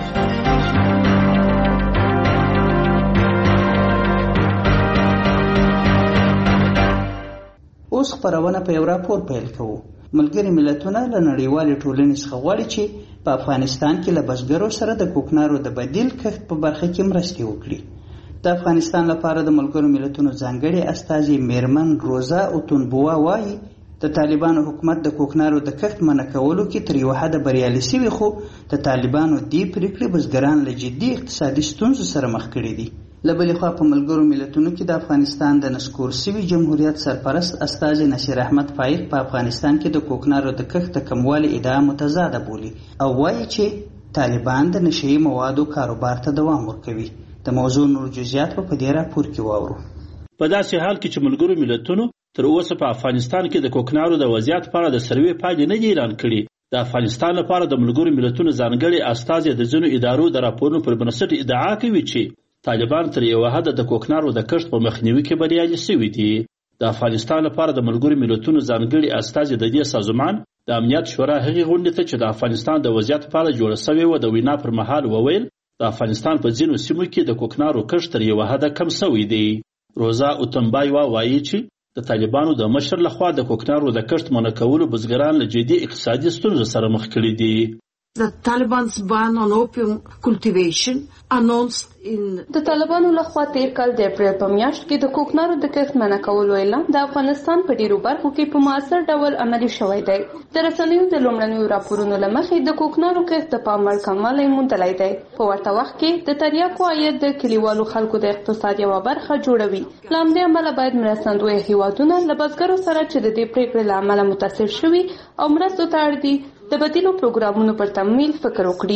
اوس خپرونه په یو راپور پیل کوو. ملګري ملتونه له نړیوالې ټولنې څخه غواړي چې په افغانستان کې له بزګرو سره د کوکنارو د بدیل کښت په برخه کې مرستې وکړي. د افغانستان لپاره د ملګرو ملتونو ځانګړې استازي میرمن روزا اوتونبوا وایي د طالبانو حکومت د کوکنارو د کښت منع کولو کې تر یوه حده بریالي شوي، خو د طالبانو دې پریکړې بزګران له جدي اقتصادي ستونزو سره مخ کړي دي. له بلې خوا په ملګرو ملتونو کې د افغانستان د نسکور سوي جمهوریت سرپرست استازي نصیر احمد فایق په افغانستان کې د کوکنارو د کښت د کموالي ادعا متضاده بولي او وایي چې طالبان د نشهیي موادو کاروبار ته دوام ورکوي. د موضوع نور جزئیات په دې راپور کې واورو. په داسې حال کې چې ملګرو ملتونو تر اوسه په افغانستان کې د کوکنارو د وضعیت په اړه د سروې پایلې نه دي اعلان کړي، د افغانستان لپاره د ملګرو ملتونو ځانګړي استازي د ځینو ادارو د راپورونو پر بنسټ ادعا کوي چې طالبان تر یوه حده د کوکنارو د کښت په مخنیوي کې بریالي شوي دي. د افغانستان لپاره د ملګرو ملتونو ځانګړي استازي د دې سازمان د امنیت شورا هغې غونډې ته چې د افغانستان د وضعیت په اړه جوړه شوې وه د وینا پر مهال وویل د افغانستان په ځینو سیمو کې د کوکنارو کښت تر یوه حده کم شوی دی. روزا اوتنبایوا وایي چې د طالبانو د مشر لخوا د کوکنارو د کښت منع کولو بزګران له جدي اقتصادي ستونزو سره مخ کړي دي. The Taliban's ban on opium cultivation announced in د طالبانو لخوا تیر کال د اپریل په میاشت کې د کوکنارو د کښت منع کولو اعلان د افغانستان په ډیرو برخو کې په مؤثر ډول عملي شوی دی. د رسنیو د لومړنیو راپورونو له مخې د کوکنارو کښت د پام وړ کموالی موندلی دی. په ورته وخت کې د تریاکو عاید د کلیوالو خلکو د اقتصاد یوه برخه جوړوي. له همدې امله باید مرستندویه هیوادونه له بزګرو سره چې د دې پریکړې له امله متاثر شوي او مرستو ته اړ دي د بدیلو پروګرامونو پر تمویل فکر وکړي.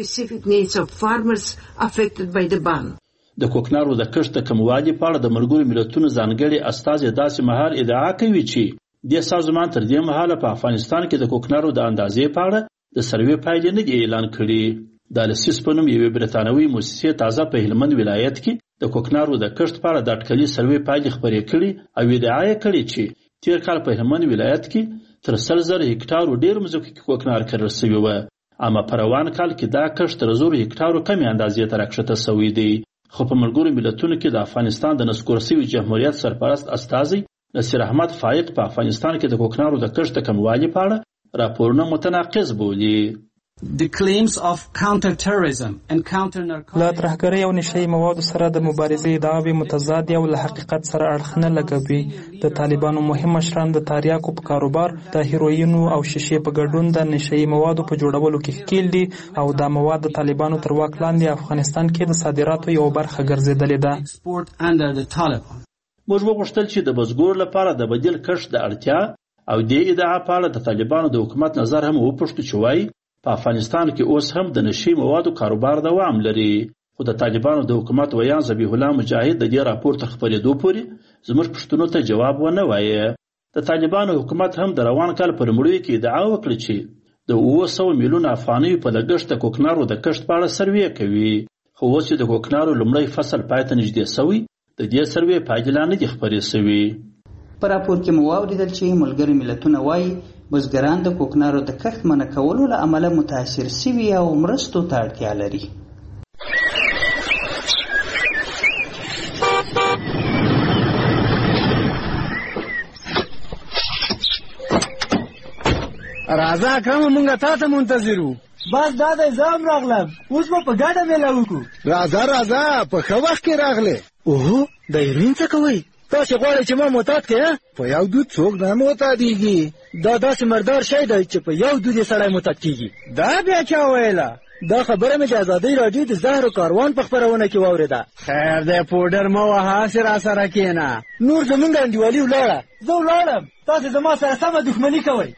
د کوکنارو د کښت د کموالي په اړه د ملګرو ملتونو ځانګړي استازي داسې مهال ادعا کوي چې دې سازمان تر دې مهاله په افغانستان کې د کوکنارو د اندازې په اړه د سروې پایلې نه دي اعلان کړي. د السیس په نوم یوې برتانوي موسسې تازه په هلمند ولایت کې د کوکنارو د کښت په اړه د اټکلي سروې پایلې خپرې کړي او ادعا یې کړې چې تیر کال په هلمند ولایت کې تر سل زره هکټارو ډېر مځکو کې کوکنار کرل شوي وه، اما په روان کال کې دا کښت تر زرو هکټارو کمې اندازې ته راکښته شوی دی. خو په ملګرو ملتونو کې د افغانستان د نسکور سوي جمهوریت سرپرست استازی نصیر احمد فایق په افغانستان کې د کوکنارو د کښت د کموالي په اړه راپورونه متناقض بولي. The claims of counter-terrorism and counter-narcotics له ترهګرۍ او نشهیي موادو سره د مبارزې ادعاوې متضادې او له حقیقت سره اړخ نه لګوي. د طالبانو مهم مشران د تریاکو په کاروبار، د هیروینو او شیشې په ګډون د نشهیي موادو په جوړولو کې ښکیل دي او دا مواد د طالبانو تر واک لاندې افغانستان کې د صادراتو یو برخه ګرځېدلې ده. موږ وغوښتل چې د بزګرو لپاره د بدیل کښت د اړتیا او دې ادعا په اړه د طالبانو د حکومت نظر هم وپوښتو چې وایي په افغانستان کې اوس هم د نشهیي موادو کاروبار دوام لري. خو د طالبانو د حکومت ویان ذبیح الله مجاهد د دې راپور تر خپرېدو پورې زموږ پوښتنو ته جواب ونه وایه. د طالبانو حکومت هم د روان کال په لومړیو کې ادعا وکړه چې د اوه سوه میلیونه افغانیو په لګښت د کوکنارو د کښت په اړه سروې کوي. خو اوس چې د کوکنارو لومړی فصل پای ته نږدې شوی، د دې سروې پایلې لا نه دي خپرې شوي. په راپور کې مو واورېدل چې ملګري ملتونه وایي بزګران د کوکنارو د کښت منع کولو له امله متاثر شوي او مرستو ته اړتیا لري. راځه اکرمه مونږ تا ته منتظر وو. بس دا دی زه هم راغلم، اوس به په ګډه میله وکړو. راځه راځه په ښه وخت کې راغلې. اوهو د هیروین څه کوئ؟ تاسو غواړئ چې ما معتاد کړئ؟ په یو دود څوک نه معتادیږي. دا داسې مردار شی دی چې په یو دود یې سړی معتاد کېږي. دا بیا چا ویله؟ دا خبره مې د ازادۍ راډیو د زهر کاروان په خپرونه کې واورېده. خیر دی پوډر مه وهه، هسې راسره کښېنه. نور زمونږ انډیوالي ولاړه، زه ولاړم، تاسې زما سره سمه دښمني کوئ.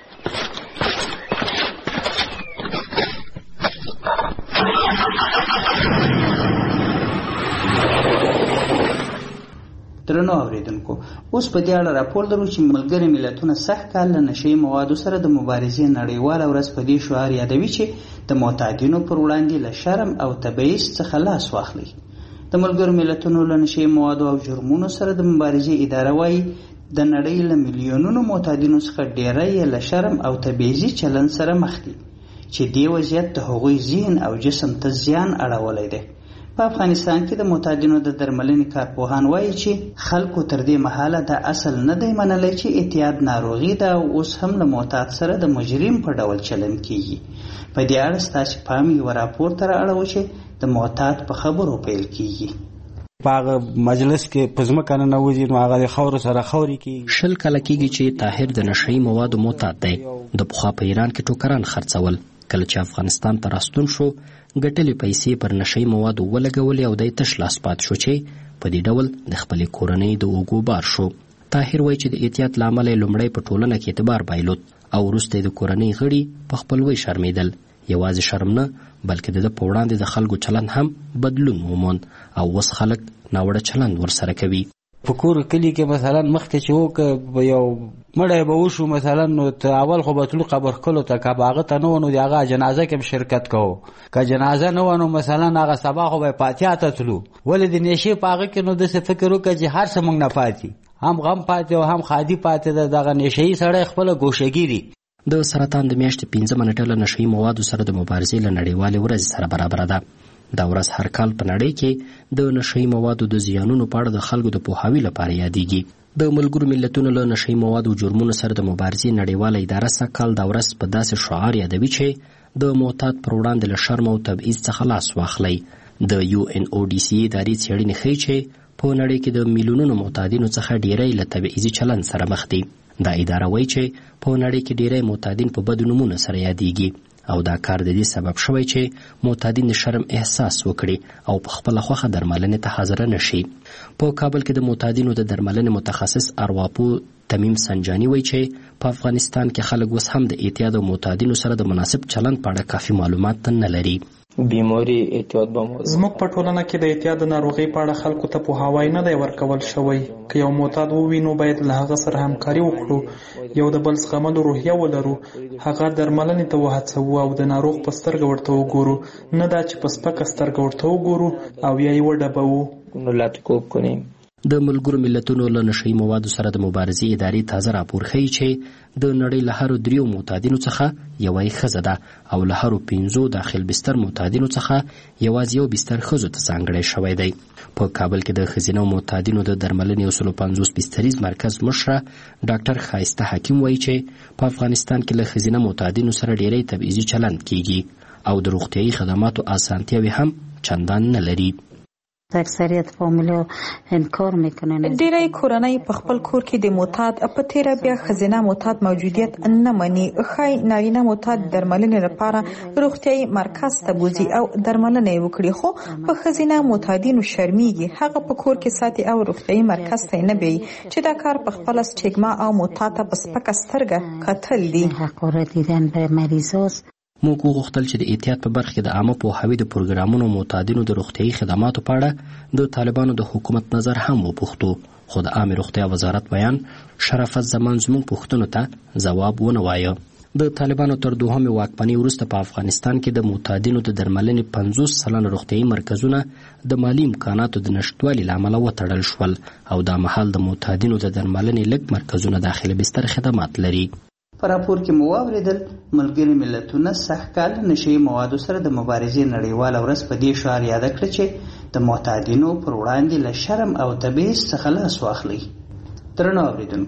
درنو اوریدونکو، اوس په دې اړه راپور لرو چې ملګري ملتونه سخت کال له نشهیي موادو سره د مبارزې نړیواله ورځ په دې شعار یادوي چې د معتادینو پر وړاندې له شرم او تبعیض څخه لاس واخلي. د ملګرو ملتونو له نشهیي موادو او جرمونو سره د مبارزې اداره وایي د نړۍ له میلیونونو معتادینو څخه ډیری یې له شرم او تبعیضي چلند سره مخ دي چې دې وضعیت د هغوی ذهن او جسم ته زیان اړولی دی. په افغانستان کې د معتادینو د درملنې کارپوهان وایي چې خلکو تر دې مهاله دا اصل نه دی منلی چې اعتیاد ناروغي ده او اوس هم له معتاد سره د مجرم په ډول چلند کیږي. په دې اړه ستاسې پام یوه راپور ته رااړوو چې د معتاد په خبرو پیل کیږي. په هغه مجلس کې په ځمکه ننوځي نو هغه د خاورو سره خاورې کېږي. شل کاله کېږي چې طاهر د نشهیي موادو معتاد دی. د پخوا په ایران کې ټوکران خرڅول. کله چې افغانستان ته راستون شو ګټلې پیسې پر نشهیي موادو ولګولې او دی تش لاس پات شو چې په دې ډول د خپلې کورنۍ د اوږو بار شو. طاهر وایي چې د احتیاط له امله یې لومړی په ټولنه کې اعتبار بایلود او وروسته یې د کورنۍ غړي په خپلوۍ شرمېدل. یوازې شرم نه بلکې د ده په وړاندې د خلکو چلند هم بدلون وموند او اوس خلک ناوړه چلند ورسره کوي. په کور کلی کې مثلا مخکې چې وکه یو مړی به وشو مثلا نو اول خو به تلو قبر ښکلو ته که به هغه ته نه و نو د هغه جنازه کې هم شرکت کوو. که جنازه نه وه نو مثلا هغه سبا خو به یې پاتیا ته تلو. ولې د نیشې په هغه کې نو داسې فکر وکړه چې هر څه موږ نه پاتې، هم غم پاتې او هم خادي پاتې ده. دغه نیشهیي سړی خپله ګوشهګیري. د سرطان د میاشتې پنځمه نېټه له نشهیي موادو سره د مبارزې له نړیوالې ورځې سره برابره ده. دا ورځ هر کال په نړۍ کې د نشهیي موادو د زیانونو په اړه د خلکو د پوهاوي لپاره یادېږي. د ملګرو ملتونو له نشهیي موادو او جرمونو سره د مبارزې نړیواله اداره سږکال دا ورځ په داسې شعار یادوي چې د معتاد پر وړاندې له شرم او تبعیض څخه لاس واخلئ. د یو ان او ډي سي ادارې څېړنې ښیي چې په نړۍ کې د میلیونونو معتادینو څخه ډیری له تبعیضي چلند سره مخ دي. دا اداره وایي چې په نړۍ کې ډیری معتادین په بدو نومونو سره یادېږي او دا کار د دې سبب شوی چې معتادین د شرم احساس وکړي او په خپله خوښه درملنې ته حاضره نشي. په کابل کې د معتادینو د درملنې متخصص ارواپو تمیم سنجانی وایي چې په افغانستان کې خلک اوس هم د اعتیاد او معتادینو سره د مناسب چلند په اړه کافي معلومات نه لري. بیماری اعتیاد به زموږ په ټولنه کې د اعتیاد د ناروغۍ په اړه خلکو ته پوهاوی نه دی ورکول شوی. که یو معتاد ووینو باید له هغه سره همکاري وکړو، یو د بل زغملو روحیه ولرو، هغه درملنې ته وهڅوو او د ناروغ په سترګه ورته وګورو، نه دا چې په سپکه سترګه ورته وګورو او یا یې وډبوو. لاتکوب کنیم. د ملګرو ملتونو له نشهیي موادو سره د مبارزې ادارې تازه راپور ښیي چې د نړۍ له هرو دریو معتادینو څخه یوه یې ښځه ده او له هرو پنځو داخل بستر معتادینو څخه یوازې یو بستر ښځو ته ځانګړی شوی دی. په کابل کې د ښځینه معتادینو د درملنې یو سلو پنځوس بستریز مرکز مشره ډاکټر ښایسته حکیم وایي چې په افغانستان کې له ښځینه معتادینو سره ډیری تبعیضي چلند کیږي او د روغتیایي خدماتو اسانتیاوې هم چندان نه لري. اکثریت فامیلو انکار میکنن. ډیری کورنۍ په خپل کور کې د معتاد په تیره بیا ښځینه معتاد موجودیت نه مني. ښایي نارینه معتاد درملنې لپاره روغتیایي مرکز ته بوځي او درملنه یې وکړي، خو په ښځینه معتادینو شرمیږي، هغه په کور کې ساتي او روغتیایي مرکز ته نه بیایي چې دا کار په خپله سټیګما او معتاد ته په سپکه سترګه کتل دي. حقاره دیدن به مریضاست. موږ وغوښتل چې د احتیاط په برخه کې د عامه پوهاوي د پروګرامونو معتادینو د روغتیایي خدماتو په اړه د طالبانو د حکومت نظر هم وپوښتو، خو د عامې روغتیا وزارت بیان شرافت زمان زموږ پوښتنو ته ځواب ونه وایه. د طالبانو تر دوهمې واکمنۍ وروسته په افغانستان کې د معتادینو د درملنې پنځوس سلنه روغتیایي مرکزونه د مالي امکاناتو د نشتوالي له امله وتړل شول او دا مهال د معتادینو د درملنې لږ مرکزونه داخلي بستر خدمات لري. په راپور کې مو واورېدل ملګري ملتونه سږ کال نشهیي موادو سره د مبارزې نړیواله ورځ په دې شعار یاده کړه چې د معتادینو پر وړاندې له شرم او تبعیض څخه لاس واخلئ. درنو اورېدونکو،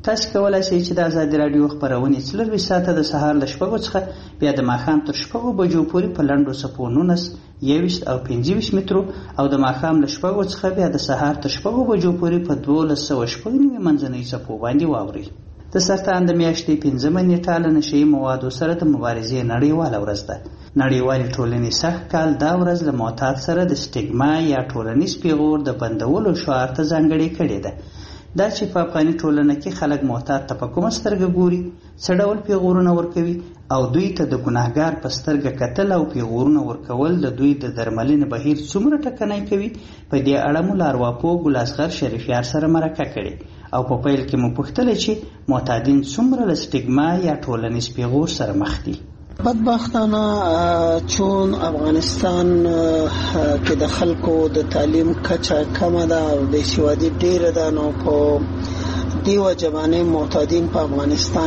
تاسو کولای شئ چې د ازادي رادیو خبرونه څلور ساعته د سهار له شپږو څخه بیا د ماښام تر شپږو بجو پورې په لنډو څپو نولس یوویشت او پنځه ویشت مترو او د ماښام له شپږو څخه بیا د سهار تر شپږو بجو پورې په دولس سوه شپږ نوي منځنۍ څپو باندې واورئ. د سرطان د میاشتې پنځمه نیټه له نشهیي موادو سره د مبارزې نړیواله ورځ ده. نړیوالې ټولنې سږ کال دا ورځ له معتاد سره د سټیګما یا ټولنیز پیغور د بندولو شعار ته ځانګړې کړې ده. دا چې په افغاني ټولنه کې خلک معتاد ته په کومه سترګه ګوري، څه ډول پیغورونه ورکوي او دوی ته د ګناهګار په سترګه کتل او پیغورونه ورکول د دوی د درملنې بهیر څومره ټکنی کوي، په دې اړه مو له ارواپوه ګلاسغر شریفیار سره مرکه کړې او په پیل کې مو پوښتله چې معتادین څومره له سټیګما یا ټولنیز پیغور سره مخ دي. بدبختانه چون افغانستان کې د خلکو د تعلیم کچه کمه ده او د سوادي ډیره ده، نو په دیو جوانه معتادین په افغانستان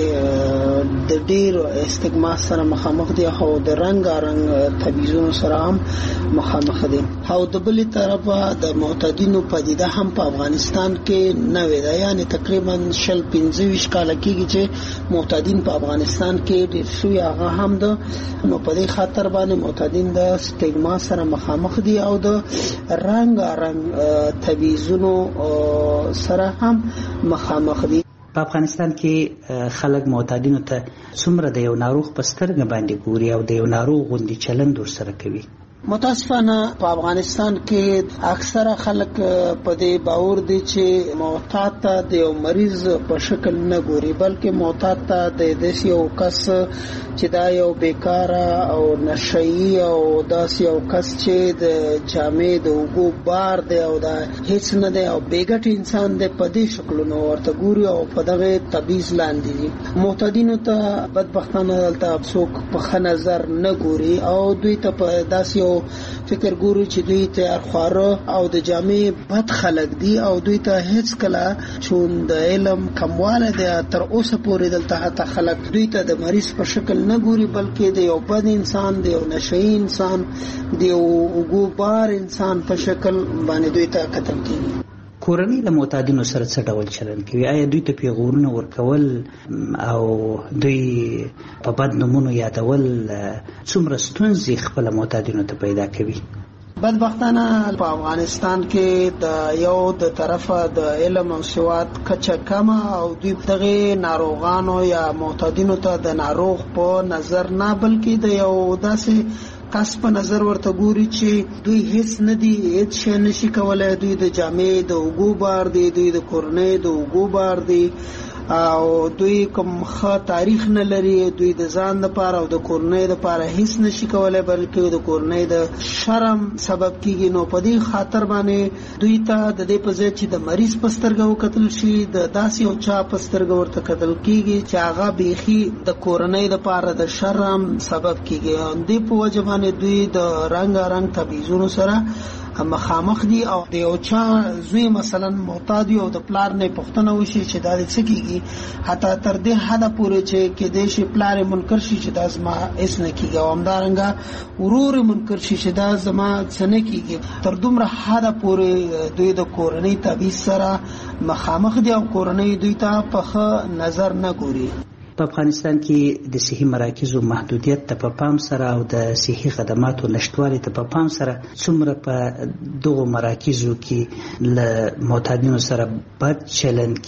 کې د ډیر استګما سره مخامخ دي او د رنگ رنگ تبعیضونو سره هم مخامخ دي. او د بل طرفه د معتادینو پدیده هم په افغانستان کې نوې ده، یعنی تقریبا شل پنځه ویشت کال کېږي چې معتادین په افغانستان کې ډیر شوي هغه هم ده. نو په دې خاطر باندې معتادین د استګما سره مخامخ دي او د رنگ رنگ تبعیضونو سره هم مخامخ دي. په افغانستان کې خلک معتادینو ته څومره د یو ناروغ په سترګه باندې ګوري او د یو ناروغ غوندې چلند ورسره کوي؟ متاسفانه په افغانستان کې اکثره خلک په دې باور دي چې معتاد ته د یو مریض په شکل نه ګوري، بلکې معتاد ته د داسې یو کس چې دا یو بیکاره او نشئی او داسې یو کس چې د جامې د اوږو بار دی او دا هیڅ نه دی او بیګټ انسان دی، په دې شکلونو ورته ګوري او په دغه تبعیض لاندې دي. معتادینو ته بدبختانه دلته څوک په ښه نظر نه ګوري او دوی ته په داسې فکر ګوري چې دوی تیار خواره او د جامې بد خلک دي او دوی ته هیڅ کله چون د علم کمواله دی تر اوسه پورې دلته حتی خلک دوی ته د مریض په شکل نه ګوري، بلکې د یو بد انسان، د یو نشئی انسان، د یو اوږو بار انسان په شکل باندې دوی ته کتل کیږي. کورنۍ له معتادینو سره څه ډول چلند کوي؟ آیا دوی ته پیغورونه ورکول او دوی په بد نومونو یادول څومره ستونزې خپل معتادینو ته پیدا کوي؟ بدبختانه په افغانستان کې د یو د طرفه د علم او سواد کچه کمه او دوی دغه ناروغانو یا معتادینو ته د ناروغ په نظر نه بلکې د یو داسې کس په نظر ورته ګوري چې دوی هیڅ نه دي، هیڅ شی نشي کولای، دوی د جامې د اوږو بار دي، دوی د کورنۍ د اوږو بار دي او دوی کوم ښه تاریخ نه لري، دوی د ځان لپاره او د کورنۍ لپاره هیڅ نشي کولای، بلکې د کورنۍ د شرم سبب کیږي. نو په دې خاطر باندې دوی ته د دې په ځای چې د مریض په سترګه وکتل شي، د داسې یو چا په سترګه ورته کتل کیږي چې هغه بیخي د کورنۍ لپاره د شرم سبب کیږي. دې په وجه باندې دوی د رنگ رنگ تبعیضونو سره مخامخ دي او د یو چا زوی مثلا معتاد او د پلار نه پوښتنه وشي چې دا څه کیږي، حتی تر دې حد پورې چې کې د شي پلار منکر شي چې دا زما اس نه کیږي او همدارنګه ورور منکر شي چې دا زما څه نه کیږي، تر دومره حد پورې دوی د کورنۍ تبعیض سره مخامخ دي او کورنۍ دوی ته په ښه نظر نه ګوري. په افغانستان کې د صحي مراکزو محدودیت ته په پام سره او د صحي خدماتو نشټوالي ته په پام سره څومره په دغو مراکزو کې له معتادینو سره بد چلند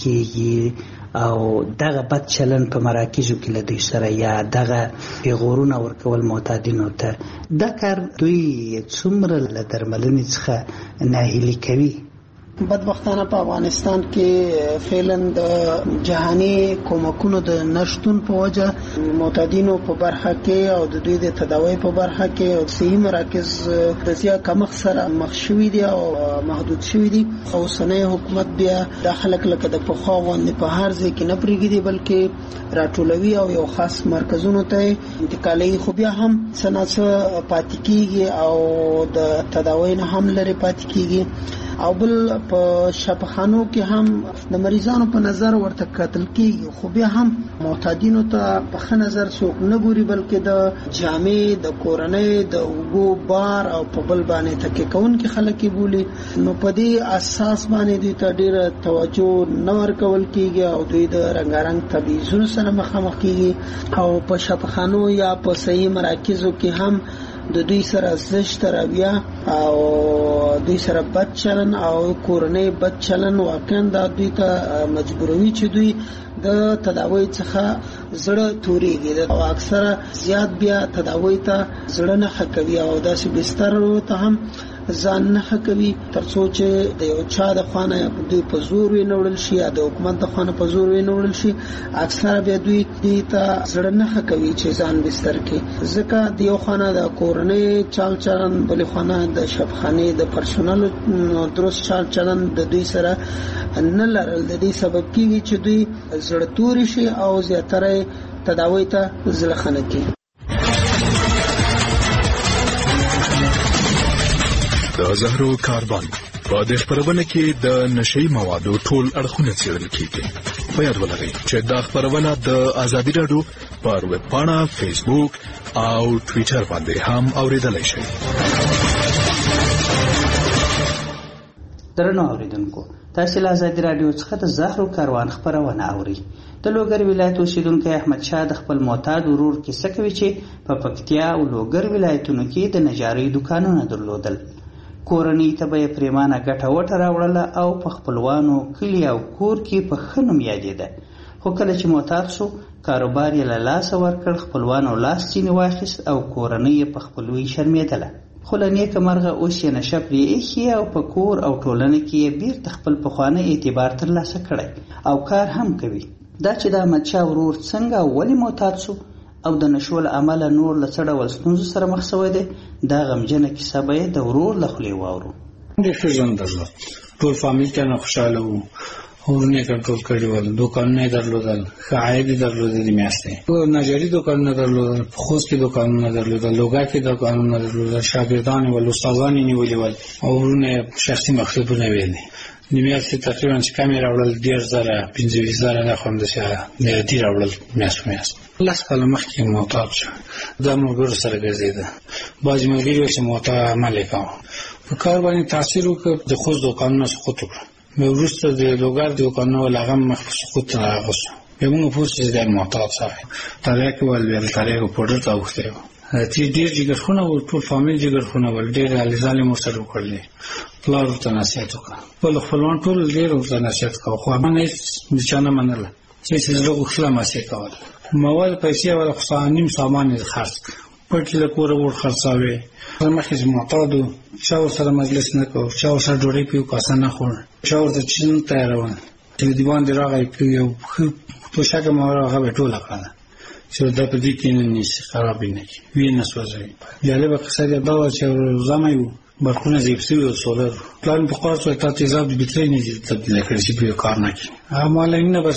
کیږي او دغه بد چلند په مراکزو کې له دوی سره یا دغه پیغورونه ورکول معتادینو ته، دا کار دوی څومره له درملنې څخه ناهیلي کوي؟ بدبختانه په افغانستان کې فعلا د جهاني کومکونو د نشټون په وجه معتادینو په برخه کې او د دوی د تداوی په برخه کې او صحي مراکز د زیات کمښت سره مخ شوي دي او محدود شوي دي. اوسنی حکومت بیا د خلک لکه د پخوا غوندې په هر ځای کې نه پرېږدي، بلکې راټولوي او یو خاص مرکزونو ته انتقالوي، خو بیا هم څه نه څه پاتې کېږي او د تداوی نه هم لرې پاتې کېږي. او بل په شفاخانو کې هم د مریضانو په نظر ورته کتل کیږي، خو بیا هم معتادینو ته په ښه نظر څوک نه ګوري، بلکې د جامې د کورنۍ د اوبو بار او په بل باندې تکیه کوونکي خلک بولي. نو په دې اساس باندې دوی ته ډیره توجه نه ورکول کیږي او دوی د رنګارنګ تبعیضونو سره مخامخ کیږي او په شفاخانو یا په صحي مراکزو کې هم د دوی سره زشت رویه او دوی سره بد چلن او کورنۍ بد چلن واقعا دا دوی ته مجبوروي چې دوی د تداوی څخه زړه توريږي او اکثره زیات بیا تداوی ته زړه نه حکوي او داسې بستر ته هم ځان نه کوي ترڅو چې د یو چا د خوانه دوی په زور وینول شي یا د حکومت د خوانه په زور وینول شي. اکثره به دوی دې ته زړه نه کوي چې ځان بستر کې، ځکه د یو خوانه د کورنۍ چال چلن، بل خوانه د شفاخانه د پرسونل درست چال چلن د دوی سره نه لرل د دې سبب کیږي چې دوی زړه توري شي او زیاتره تداوی ته زړه خنه کوي. د زهرو کاربن په دې خبرونه کې د نشئی موادو ټول اړخونه څېړل کیږي. په یاد ولرئ چې دا خبرونه د ازادي راډیو پر ویب پاڼه، فیسبوک او ټوئیټر باندې هم اوریدلای شئ. درنو اوریدونکو، تاسو له ازادي راډیو څخه د زهرو کاروان خبرونه اورئ. د لوګر ولایت اوسیدونکو احمد شاه د خپل معتاد ورور کیسه کوي چې په پکتیا او لوګر ولایتونو کې د نجارۍ دکانونه درلودل. کورنۍ ته به یې پریمانه ګټه وټه راوړله او په خپلوانو کلي او کور کې په ښه نوم یادېده. خو کله چې معتاد شو، کاروبار یې له لاسه ورکړ، خپلوانو لاس ځینې واخیست او کورنۍ یې په خپلوي شرمېدله. خو له نیکه مرغه اوس یې نشه پرې ایښي او په کور او ټولنه کې یې بیرته خپل پخوانی اعتبار ترلاسه کړی او کار هم کوي. دا چې د احمدشاه ورور څنګه او ولې معتاد شو او د نشو له امله نور له څه ډول ستونزو سره مخ شوی دی، دا غمجنه کیسه به یې د ورور له خولې واورو. ډېر ښه ژوند درلود، ټول فامیل ته نه خوشحاله وو، ورونه یې کنټرول کړي ول، دوکانونه یې درلودل، ښه عاید یې درلودل د میاشتې، نجاري دوکانونه درلودل، په خوست کې دوکانونه درلودل، لوګر کې دوکانونه درلودل، شاګردان یې ول، استادان یې نیولي ول او ورونه یې شخصي مکتبونه ویل. د میاشتې تقریبا چې کم یې راوړل ډېر زره پنځه ویشت زره نه خو همداسې میادي راوړل میاشت میاشت. لس کاله مخکې معتاد شو، دا ملګرو سره ګرځېده. بعضې ملګري وایي چې معتاد عمل یې کاوه، په کار باندې تاثیر وکړ، د خوست دوکانونه سقوط وکړه. بیا وروسته د لوګر دوکانونه ول هغه مخ په سقوط راغلی شو. بیا موږ پوه شو چې دا معتاد شوی، تریاکې ول، بیا د تریاکو پوډر ته اوښتی و. چې ډېر جګرخونه ول، ټول فامیل جګرخونه ول، ډېر هلې ځلې مو ورسره وکړلې. پلار ورته نصیحت وکړه، خپل خپلوان ټول ډېر ورته نصیحت کوه، خو هغه هېڅ د چا نه منله، چې چې زړه غوښتله هماسې یې کوله. مواد پیسې وله خو نیم سامان یې خرڅ کړ، پټ له کوره ور خرڅاوې. مخکې چې معتاد و، چا ورسره مجلس نه کوه، چا ورسره ډوډۍ په یو کاسه نه خوړ، چا ورته چین تیارول. چې د دیوان دې راغی په یو ښه توشکه مې هغه به ټوله کړله چې دا په دې کې نه نیسي، خراب یې نه کړي، ویې نه سوځوي. جالبه قصه دې دا وه چې زمی و، برقونه ضعیف سوي و، سولر پلار مې پخوا سوی تا تیزاب د بټرۍ نه دي تبدیله کړي چې په یو کار نه کړي. هغه مالینونه بس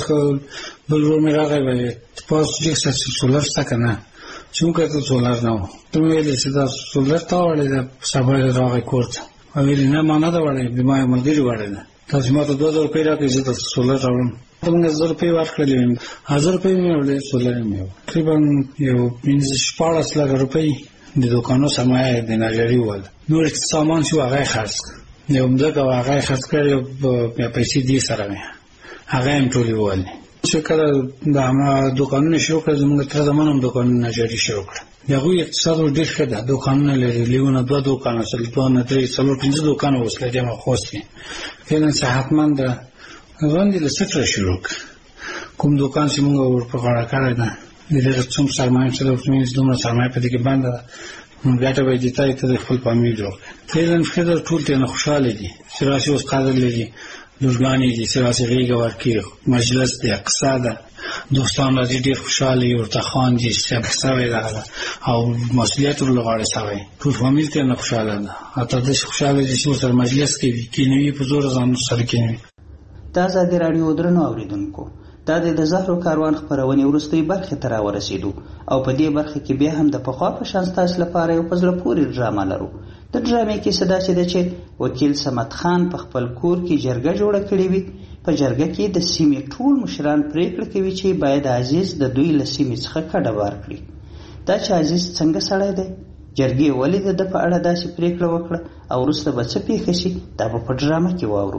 بل ورور مې راغی ویل تاسو چې سولر شته که نه، چې موږ کتل سولر نه و. ته مې ویلې چې دا سولر تا وړی ده، سبا یې راغی کور ته، ویلې نه ما نه ده وړی، ما یو ملګري وړی ده، تاسو ما ته دوه زره روپۍ راکړئ زه درته سولر راوړم. ته موږ زر روپۍ ورکړلې وې، هزار روپۍ مې وړې، سولر یې مې وړ. تقریبا یو پنځه شپاړس لکه روپۍ د دوکانو سرمایه د نجاري ول، نور سامان شو هغه یې خرڅ کړ، یو مځکه وه هغه یې خرڅ کړ، یو پیسې دې سره وې هغه یې هم ټولې ووهلې. چې کله د همه دوکانونه شروع کړل، زموږ تره زمان هم دوکانونه نجاري شروع کړه. د هغوی اقتصاد ډېر ښه ده، دوکانونه لري، لیونه دوه دوکانه شل، دوه نه درې څلور پنځه دوکانه اوس لري همه خوست کې. فعلا صحتمند ده. ژوند یې له صفره شروع کړ. کوم دوکان چې موږ ور په غاړه کړی ده، د دغه څوم سرمایه چې د دومره سرمایه په دې کې بنده ده، ګټه به یې دې ته ته د خپل فامیل جوړ کړې. فعلا ښځه ټول ترېنه خوشحاله دي، چې راشي اوس قدر لري، لورګانې دي چې راشي غېږه ورکړي، مجلس دی، قصه ده، دوستان راځي ډېر خوشحاله وي، ورته خاندي، صبر سوی راغله او مسؤلیت ورله غاړه سوی، ټول فامیل ترېنه خوشحاله ده. حتی داسې خوشحاله دي چې ورسره مجلس کوي، کېنوي، په زوره ځان سره کېنوي. د ازادي راډیو درنو اورېدونکو، دا د زهرو کاروان خپرونې وروستۍ برخې ته راورسېدو او په دې برخه کې بیا هم د پخوا په شان ستاسو لپاره یو په زړه پورې ډرامه لرو. د ډرامې کیسه داسې ده چې وکیل صمد خان په خپل کور کې جرګه جوړه کړې وي. په جرګه کې د سیمې ټول مشران پریکړه کوي چې باید عزیز د دوی له سیمې څخه کډه وار کړي. دا چې عزیز څنګه سړی دی، جرګې ولې د ده په اړه داسې پریکړه وکړه او وروسته به څه پېښه شي، دا به په ډرامه کې واورو.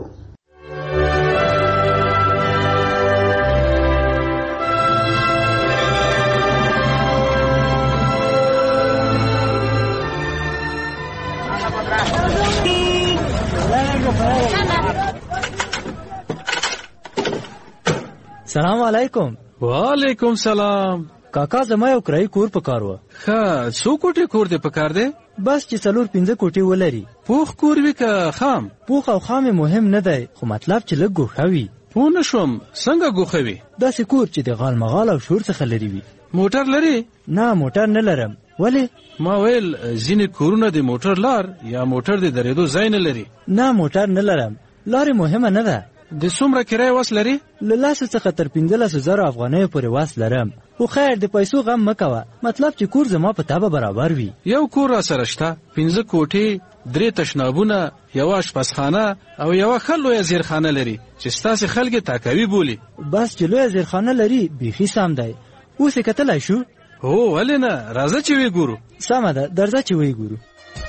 سلام علیکم. وعلیکم سلام. کاکا زما یو کرایي کور پکار و. ښه، څو کوټې کور دې پکار دی؟ بس چې څلور پنځه کوټې ولري. پوخ کور وي که خام؟ پوخ او خام مهم نه دی، خو مطلب چې لږ ګوښه وي. پوه نه شوم، څنګه ګوښه وي؟ داسې کور چې د غال مغال او شور څخه لرې وي. موټر لري؟ نه، موټر نه لرم. ولې؟ ما ویل ځینې کورونه د موټر لار یا موټر د درېدو ځای نه لري. نه، موټر نه لرم. لارې مهمه نه ده. د څومره کرایه وس لري؟ له لاسو څخه تر پنځلسو زرو افغانیو پورې وس لرم. خو خیر د پیسو غم مه کوه، مطلب چې کور زما په تابه برابر وي. یو کور را سره شته، پنځه کوټې، درې تشنابونه، یوه اشپزخانه او یوه ښه لویه زیرخانه لري چې ستاسې خلک یې تاکوي بولي. بس چې لویه زیرخانه لري بیخي سم دی. اوس یې کتلی شو؟ هو، ولې نه، راځه چې ویې ګورو. سمه ده، درځه چې ویې ګورو.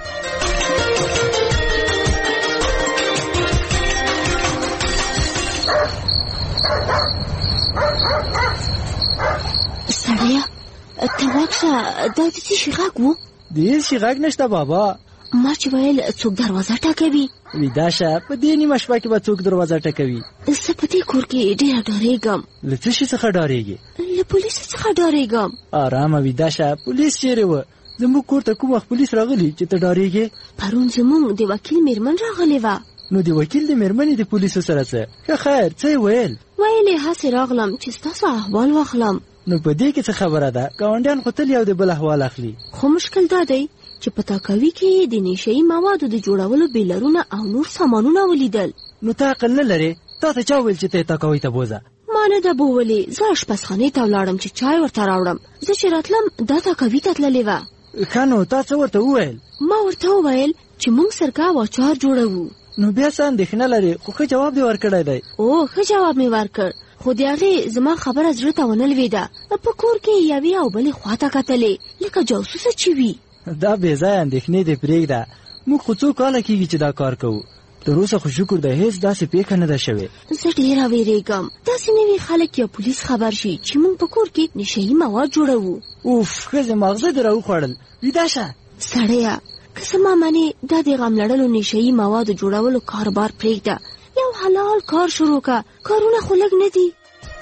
سړیه ته واکشه، دا د څه شي غږ و؟ د هېڅ شي غږ نشته بابا. ما چې ویل څوک دروازه ټکوي. ویده شه، په دې نیمه شپه کې به څوک دروازه ټکوي؟ زه په دې کور کې ډېره ډارېږم. له څه شي څخه ډارېږې؟ له پولیسو څخه ډارېږم. ارامه ویده شه. پولیس چیرې وه؟ زموږ کور ته کوم وخت پولیس راغلي چې ته ډارېږې؟ پرون زموږ د وکیل مېرمن راغلې وه. نو د وکیل د مېرمنې د پولیسو سره څه؟ ښه خیر، څه یې ویل؟ ویل یې هسې راغلم چې ستاسو احوال واخلم. نو په دې کې څه خبره ده؟ ګاونډیان خو تل یو د بل احوال اخلي. خو مشکل دا دی چې په تاکوي کې د نشهیي موادو د جوړولو بیلرونه او نور سامانونه ولیدل. نو ته عقل نه لرې؟ تا ته چا ویل چې ته یې تاکوي ته بوځه؟ ما نه ده بوولې. زه اشپزخانې ته ولاړم چې چای ورته راوړم. زه چې راتلم دا تاکوي ته تللې وه. ښه، نو تا څه ورته وویل؟ ما ورته وویل چې موږ سرکه او اچار جوړوو. نو بیا څه اندېښنه لرې؟ خو ښه جواب دې ورکړی دی. او ښه جواب مې ورکړ، خو د هغې زما خبره زړه ته ونه لوېده. په کور کې یوې او بلې خواته کتلې لکه جاسوسه چې وي. دا بې ځایه اندېښنې دې پرېږده. موږ خو څو کاله کېږي چې دا کار کوو. تر اوسه خو شکر دی هېڅ داسې پېښه نه ده شوې. زه ډېره وېرېږم داسې نه وي خلک یا پولیس خبر شي چې موږ په کور کې نشهیي مواد جوړوو. اوف، ښځې ماغزه دې راوخوړل. ویده شه. سړیه که څه ما منې، دا د غم لړلو نشهیي موادو جوړولو کاروبار پرېږده. یو حلال کار شروع که. کارونه خو لږ نه دي.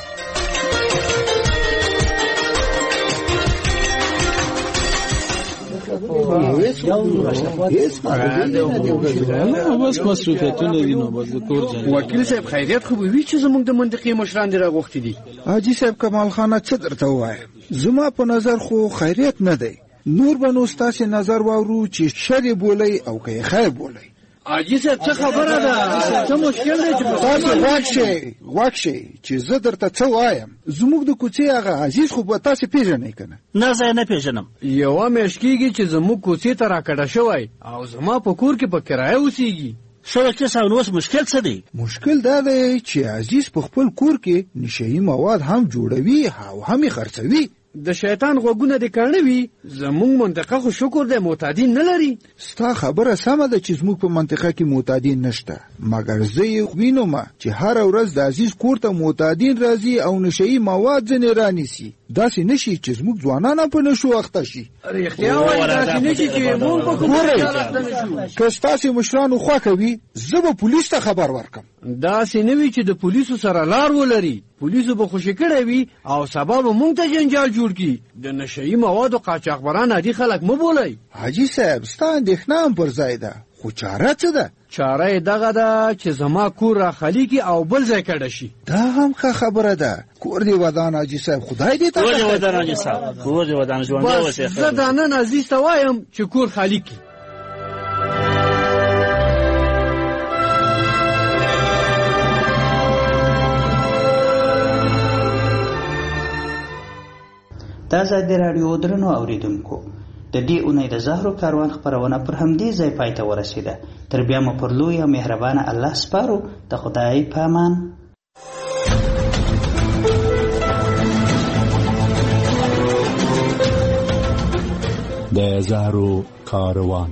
بس مصروفیتونه دي نو بس د کور ځای. وکیل صاحب خیریت خو به وي چې زموږ د منطقې مشران دې راغوښتي دي. حاجي صاحب کمال خانه څه درته ووایم؟ زما په نظر خو خیریت نه دی. نور به نو ستاسې نظر واورو چې شر یې بولئ او که یې خیر بولئ. حاجي صاحب څه خبره ده؟ څه مشکل دی چې تاسې غوږ شئ غوږ شئ چې زه درته څه وایم. زموږ د کوڅې هغه عزیز خو به تاسې پېژنئ که نه؟ نه، زه یې نه پېژنم. یوه میاشت کېږي چې زموږ کوڅې ته راکډه شوی او زما په کور کې په کرایه اوسېږي. ښه وکیل صاحب، نو اوس مشکل څه دی؟ مشکل دا دی چې عزیز په خپل کور کې نشهیي مواد هم جوړوي او هم یې خرڅوي. د شیطان غوږونه دې کاڼه وي. زموږ منطقه خو شکر دی معتادین نه لري. ستا خبره سمه ده چې زموږ په منطقه کې معتادین نشته، مګر زه یې وینم چې هره ورځ د عزیز کور ته معتادین راځي او نشهیي مواد ځینې رانیسي. داسې نشي چې زموږ ځوانان هم په نشو اخته شي. رښتیا وایي داسې نشي چې موږ په کوم ځای اخته نشو. که ستاسې مشرانو خوښه وي زه به پولیس ته خبر ورکړم. داسې نه وي چې د پولیسو سره لار ولري. پولیسو به خوشي کړی وي او سبا به موږ ته جنجال جوړ کړي. د نشهیي موادو قاچاقبران عادي خلک مه بولئ. حاجي صاحب ستا اندېښنه هم پر ځای ده، خو چاره څه ده؟ چاره یې دغه ده چې زما کور راخالي کړي او بل ځای کډه شي. دا هم ښه خبره ده. کور دې ودان حاجي صاحب، خدای دې ته کور دې ودان حاجي صاحب، کور دې ودان. ژوندی اوسې. بس زه دا نن عزیز ته وایم چې کور خالي کړي. د ازادي راډیو درنو اوریدونکو د دې اونۍ د زهرو کاروان خپرونه پر همدې ځای پای ته ورسېده. تر بیا مو پر لوی او مهربانه الله سپارو. د خدای په امان. د زهرو کاروان.